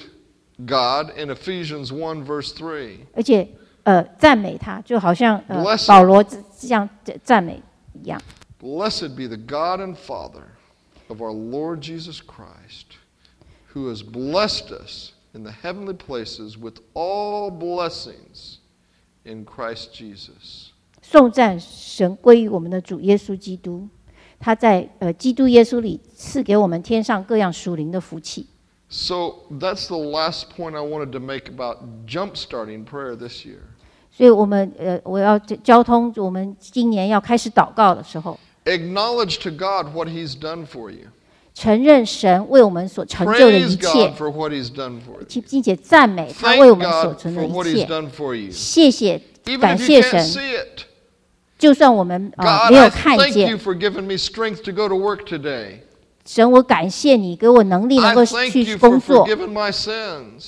[SPEAKER 2] God in Ephesians 1 verse 3.
[SPEAKER 1] 而且赞美他，就好像
[SPEAKER 2] Blessed
[SPEAKER 1] 保罗这样赞美一样。
[SPEAKER 2] Blessed be the God and Father of our Lord Jesus Christ, who has blessed us in the heavenly places with all blessings in Christ Jesus.
[SPEAKER 1] 颂赞神归于我们的主耶稣基督，他在基督耶稣里赐给我们天上各样属灵的福气。
[SPEAKER 2] So that's the last point I wanted to make about jump-starting prayer this year.
[SPEAKER 1] 所以我要交通，我们今年要开始祷告的时候，
[SPEAKER 2] Acknowledge to God what He's done for you.
[SPEAKER 1] 承认神为我们所成就的
[SPEAKER 2] Praise
[SPEAKER 1] 一切
[SPEAKER 2] God，for what He's done for you.
[SPEAKER 1] 并且赞美他为我
[SPEAKER 2] Thank
[SPEAKER 1] 们所
[SPEAKER 2] God
[SPEAKER 1] 成的
[SPEAKER 2] for
[SPEAKER 1] 一
[SPEAKER 2] what He's
[SPEAKER 1] 切。
[SPEAKER 2] done for you.
[SPEAKER 1] 谢谢，
[SPEAKER 2] Even
[SPEAKER 1] 感
[SPEAKER 2] if you
[SPEAKER 1] 谢
[SPEAKER 2] can't
[SPEAKER 1] 神，
[SPEAKER 2] see it.
[SPEAKER 1] 就算我们
[SPEAKER 2] God,
[SPEAKER 1] 没有
[SPEAKER 2] I
[SPEAKER 1] 看
[SPEAKER 2] thank
[SPEAKER 1] 见
[SPEAKER 2] you，for giving me strength to go to work today.
[SPEAKER 1] 神，我感谢你给我能力能
[SPEAKER 2] I
[SPEAKER 1] 够
[SPEAKER 2] thank
[SPEAKER 1] 去
[SPEAKER 2] you
[SPEAKER 1] 工
[SPEAKER 2] for
[SPEAKER 1] 作。
[SPEAKER 2] forgiving my sins.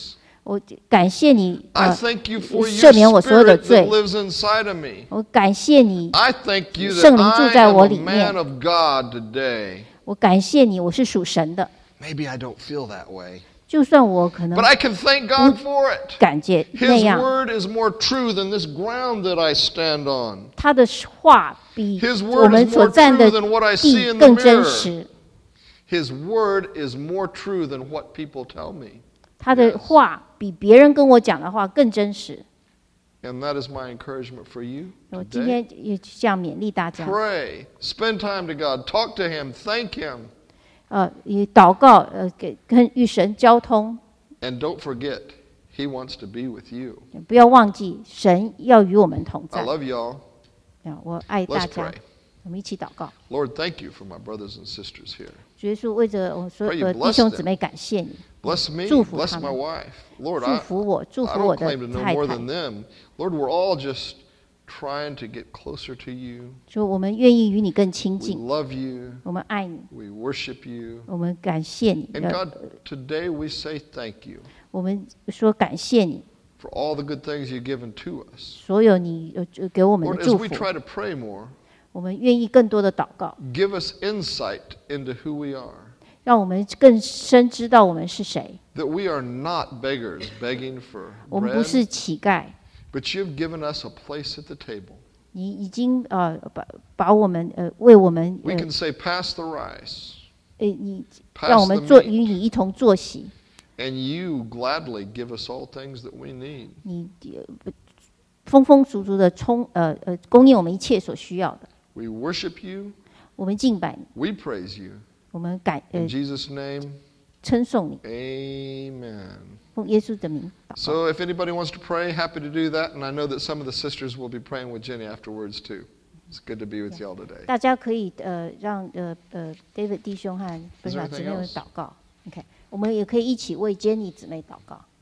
[SPEAKER 1] 我感谢你
[SPEAKER 2] I thank you for
[SPEAKER 1] 赦
[SPEAKER 2] your
[SPEAKER 1] 免我所有的
[SPEAKER 2] spirit
[SPEAKER 1] 罪
[SPEAKER 2] that lives inside of me.
[SPEAKER 1] 我感谢你
[SPEAKER 2] I thank you
[SPEAKER 1] 圣
[SPEAKER 2] that
[SPEAKER 1] 灵住
[SPEAKER 2] I
[SPEAKER 1] 在
[SPEAKER 2] am
[SPEAKER 1] 我
[SPEAKER 2] a
[SPEAKER 1] 里面
[SPEAKER 2] man of God today.
[SPEAKER 1] 我感谢你我是属神的
[SPEAKER 2] Maybe I don't feel that way,
[SPEAKER 1] 就算我可能
[SPEAKER 2] but I can thank God for it.
[SPEAKER 1] 感觉那
[SPEAKER 2] His
[SPEAKER 1] 样
[SPEAKER 2] word is more true than this ground that I stand on.
[SPEAKER 1] 他的话比
[SPEAKER 2] His
[SPEAKER 1] 我
[SPEAKER 2] word
[SPEAKER 1] 们
[SPEAKER 2] is
[SPEAKER 1] 所
[SPEAKER 2] more
[SPEAKER 1] 站的
[SPEAKER 2] true than what I see
[SPEAKER 1] 地
[SPEAKER 2] in the
[SPEAKER 1] 更真
[SPEAKER 2] mirror.
[SPEAKER 1] 实
[SPEAKER 2] His word is more true than what people tell me.
[SPEAKER 1] 他的话比别人跟我讲的话更真实
[SPEAKER 2] And that is my encouragement for you
[SPEAKER 1] 我今
[SPEAKER 2] today.
[SPEAKER 1] 天也这样勉励大家
[SPEAKER 2] Pray, spend time to God, talk to Him, thank Him,
[SPEAKER 1] 以祷告跟与神交通
[SPEAKER 2] and don't forget, He wants to be with you.
[SPEAKER 1] 不要忘记神要与我们同
[SPEAKER 2] I
[SPEAKER 1] 在
[SPEAKER 2] love y'all.
[SPEAKER 1] 我爱大
[SPEAKER 2] Let's
[SPEAKER 1] 家
[SPEAKER 2] pray.
[SPEAKER 1] 我们一起祷告
[SPEAKER 2] Lord, thank you for my brothers and sisters here.
[SPEAKER 1] 主耶稣为着我们所
[SPEAKER 2] Pray
[SPEAKER 1] 有
[SPEAKER 2] you
[SPEAKER 1] 的
[SPEAKER 2] bless
[SPEAKER 1] 弟兄
[SPEAKER 2] them.
[SPEAKER 1] 姊妹感谢你
[SPEAKER 2] Bless me,
[SPEAKER 1] 祝福
[SPEAKER 2] bless
[SPEAKER 1] 他
[SPEAKER 2] my
[SPEAKER 1] 们
[SPEAKER 2] wife. Lord,
[SPEAKER 1] 祝福我祝
[SPEAKER 2] I
[SPEAKER 1] 福我
[SPEAKER 2] don't
[SPEAKER 1] 的
[SPEAKER 2] claim to know
[SPEAKER 1] 太
[SPEAKER 2] more
[SPEAKER 1] 太
[SPEAKER 2] than them. Lord, we're all just trying to get closer to you.
[SPEAKER 1] 说我们愿意与你更亲
[SPEAKER 2] We
[SPEAKER 1] 近
[SPEAKER 2] love you.
[SPEAKER 1] 我们爱你
[SPEAKER 2] We worship you.
[SPEAKER 1] 我们感谢你
[SPEAKER 2] And God, today we say thank you
[SPEAKER 1] 我们说感谢你
[SPEAKER 2] for all the good things you've given to us.
[SPEAKER 1] 所有你给我们
[SPEAKER 2] Lord,
[SPEAKER 1] 的
[SPEAKER 2] as
[SPEAKER 1] 祝
[SPEAKER 2] we
[SPEAKER 1] 福
[SPEAKER 2] try to pray more,
[SPEAKER 1] 我们愿意更多的祷告
[SPEAKER 2] give us insight into who we are.
[SPEAKER 1] 让我们更深知道我们是谁
[SPEAKER 2] That we are not beggars begging for
[SPEAKER 1] 我们不是
[SPEAKER 2] bread,
[SPEAKER 1] 乞丐
[SPEAKER 2] but you've given us a place at the table.
[SPEAKER 1] 你已经把我们为我们
[SPEAKER 2] We can say, pass the rice,
[SPEAKER 1] 你
[SPEAKER 2] pass
[SPEAKER 1] 让我
[SPEAKER 2] the
[SPEAKER 1] 们与
[SPEAKER 2] meat,
[SPEAKER 1] 你一同坐席
[SPEAKER 2] and you gladly give us all things that we need.
[SPEAKER 1] 你丰丰足足的供应我们一切所需要的
[SPEAKER 2] We worship you,
[SPEAKER 1] 我们敬拜你
[SPEAKER 2] we praise you.
[SPEAKER 1] 我们
[SPEAKER 2] In Jesus' name,
[SPEAKER 1] 称颂你
[SPEAKER 2] amen.
[SPEAKER 1] 奉耶稣的名祷告
[SPEAKER 2] So if anybody wants to pray, happy to do that. And I know that some of the sisters will be praying with Jenny afterwards too. It's good to be with y'all today.
[SPEAKER 1] 大家可以让David 弟兄和
[SPEAKER 2] Is there
[SPEAKER 1] 本小姊妹们
[SPEAKER 2] anything else?
[SPEAKER 1] 祷告 OK 我们也可以一起为 Jenny 姊妹祷告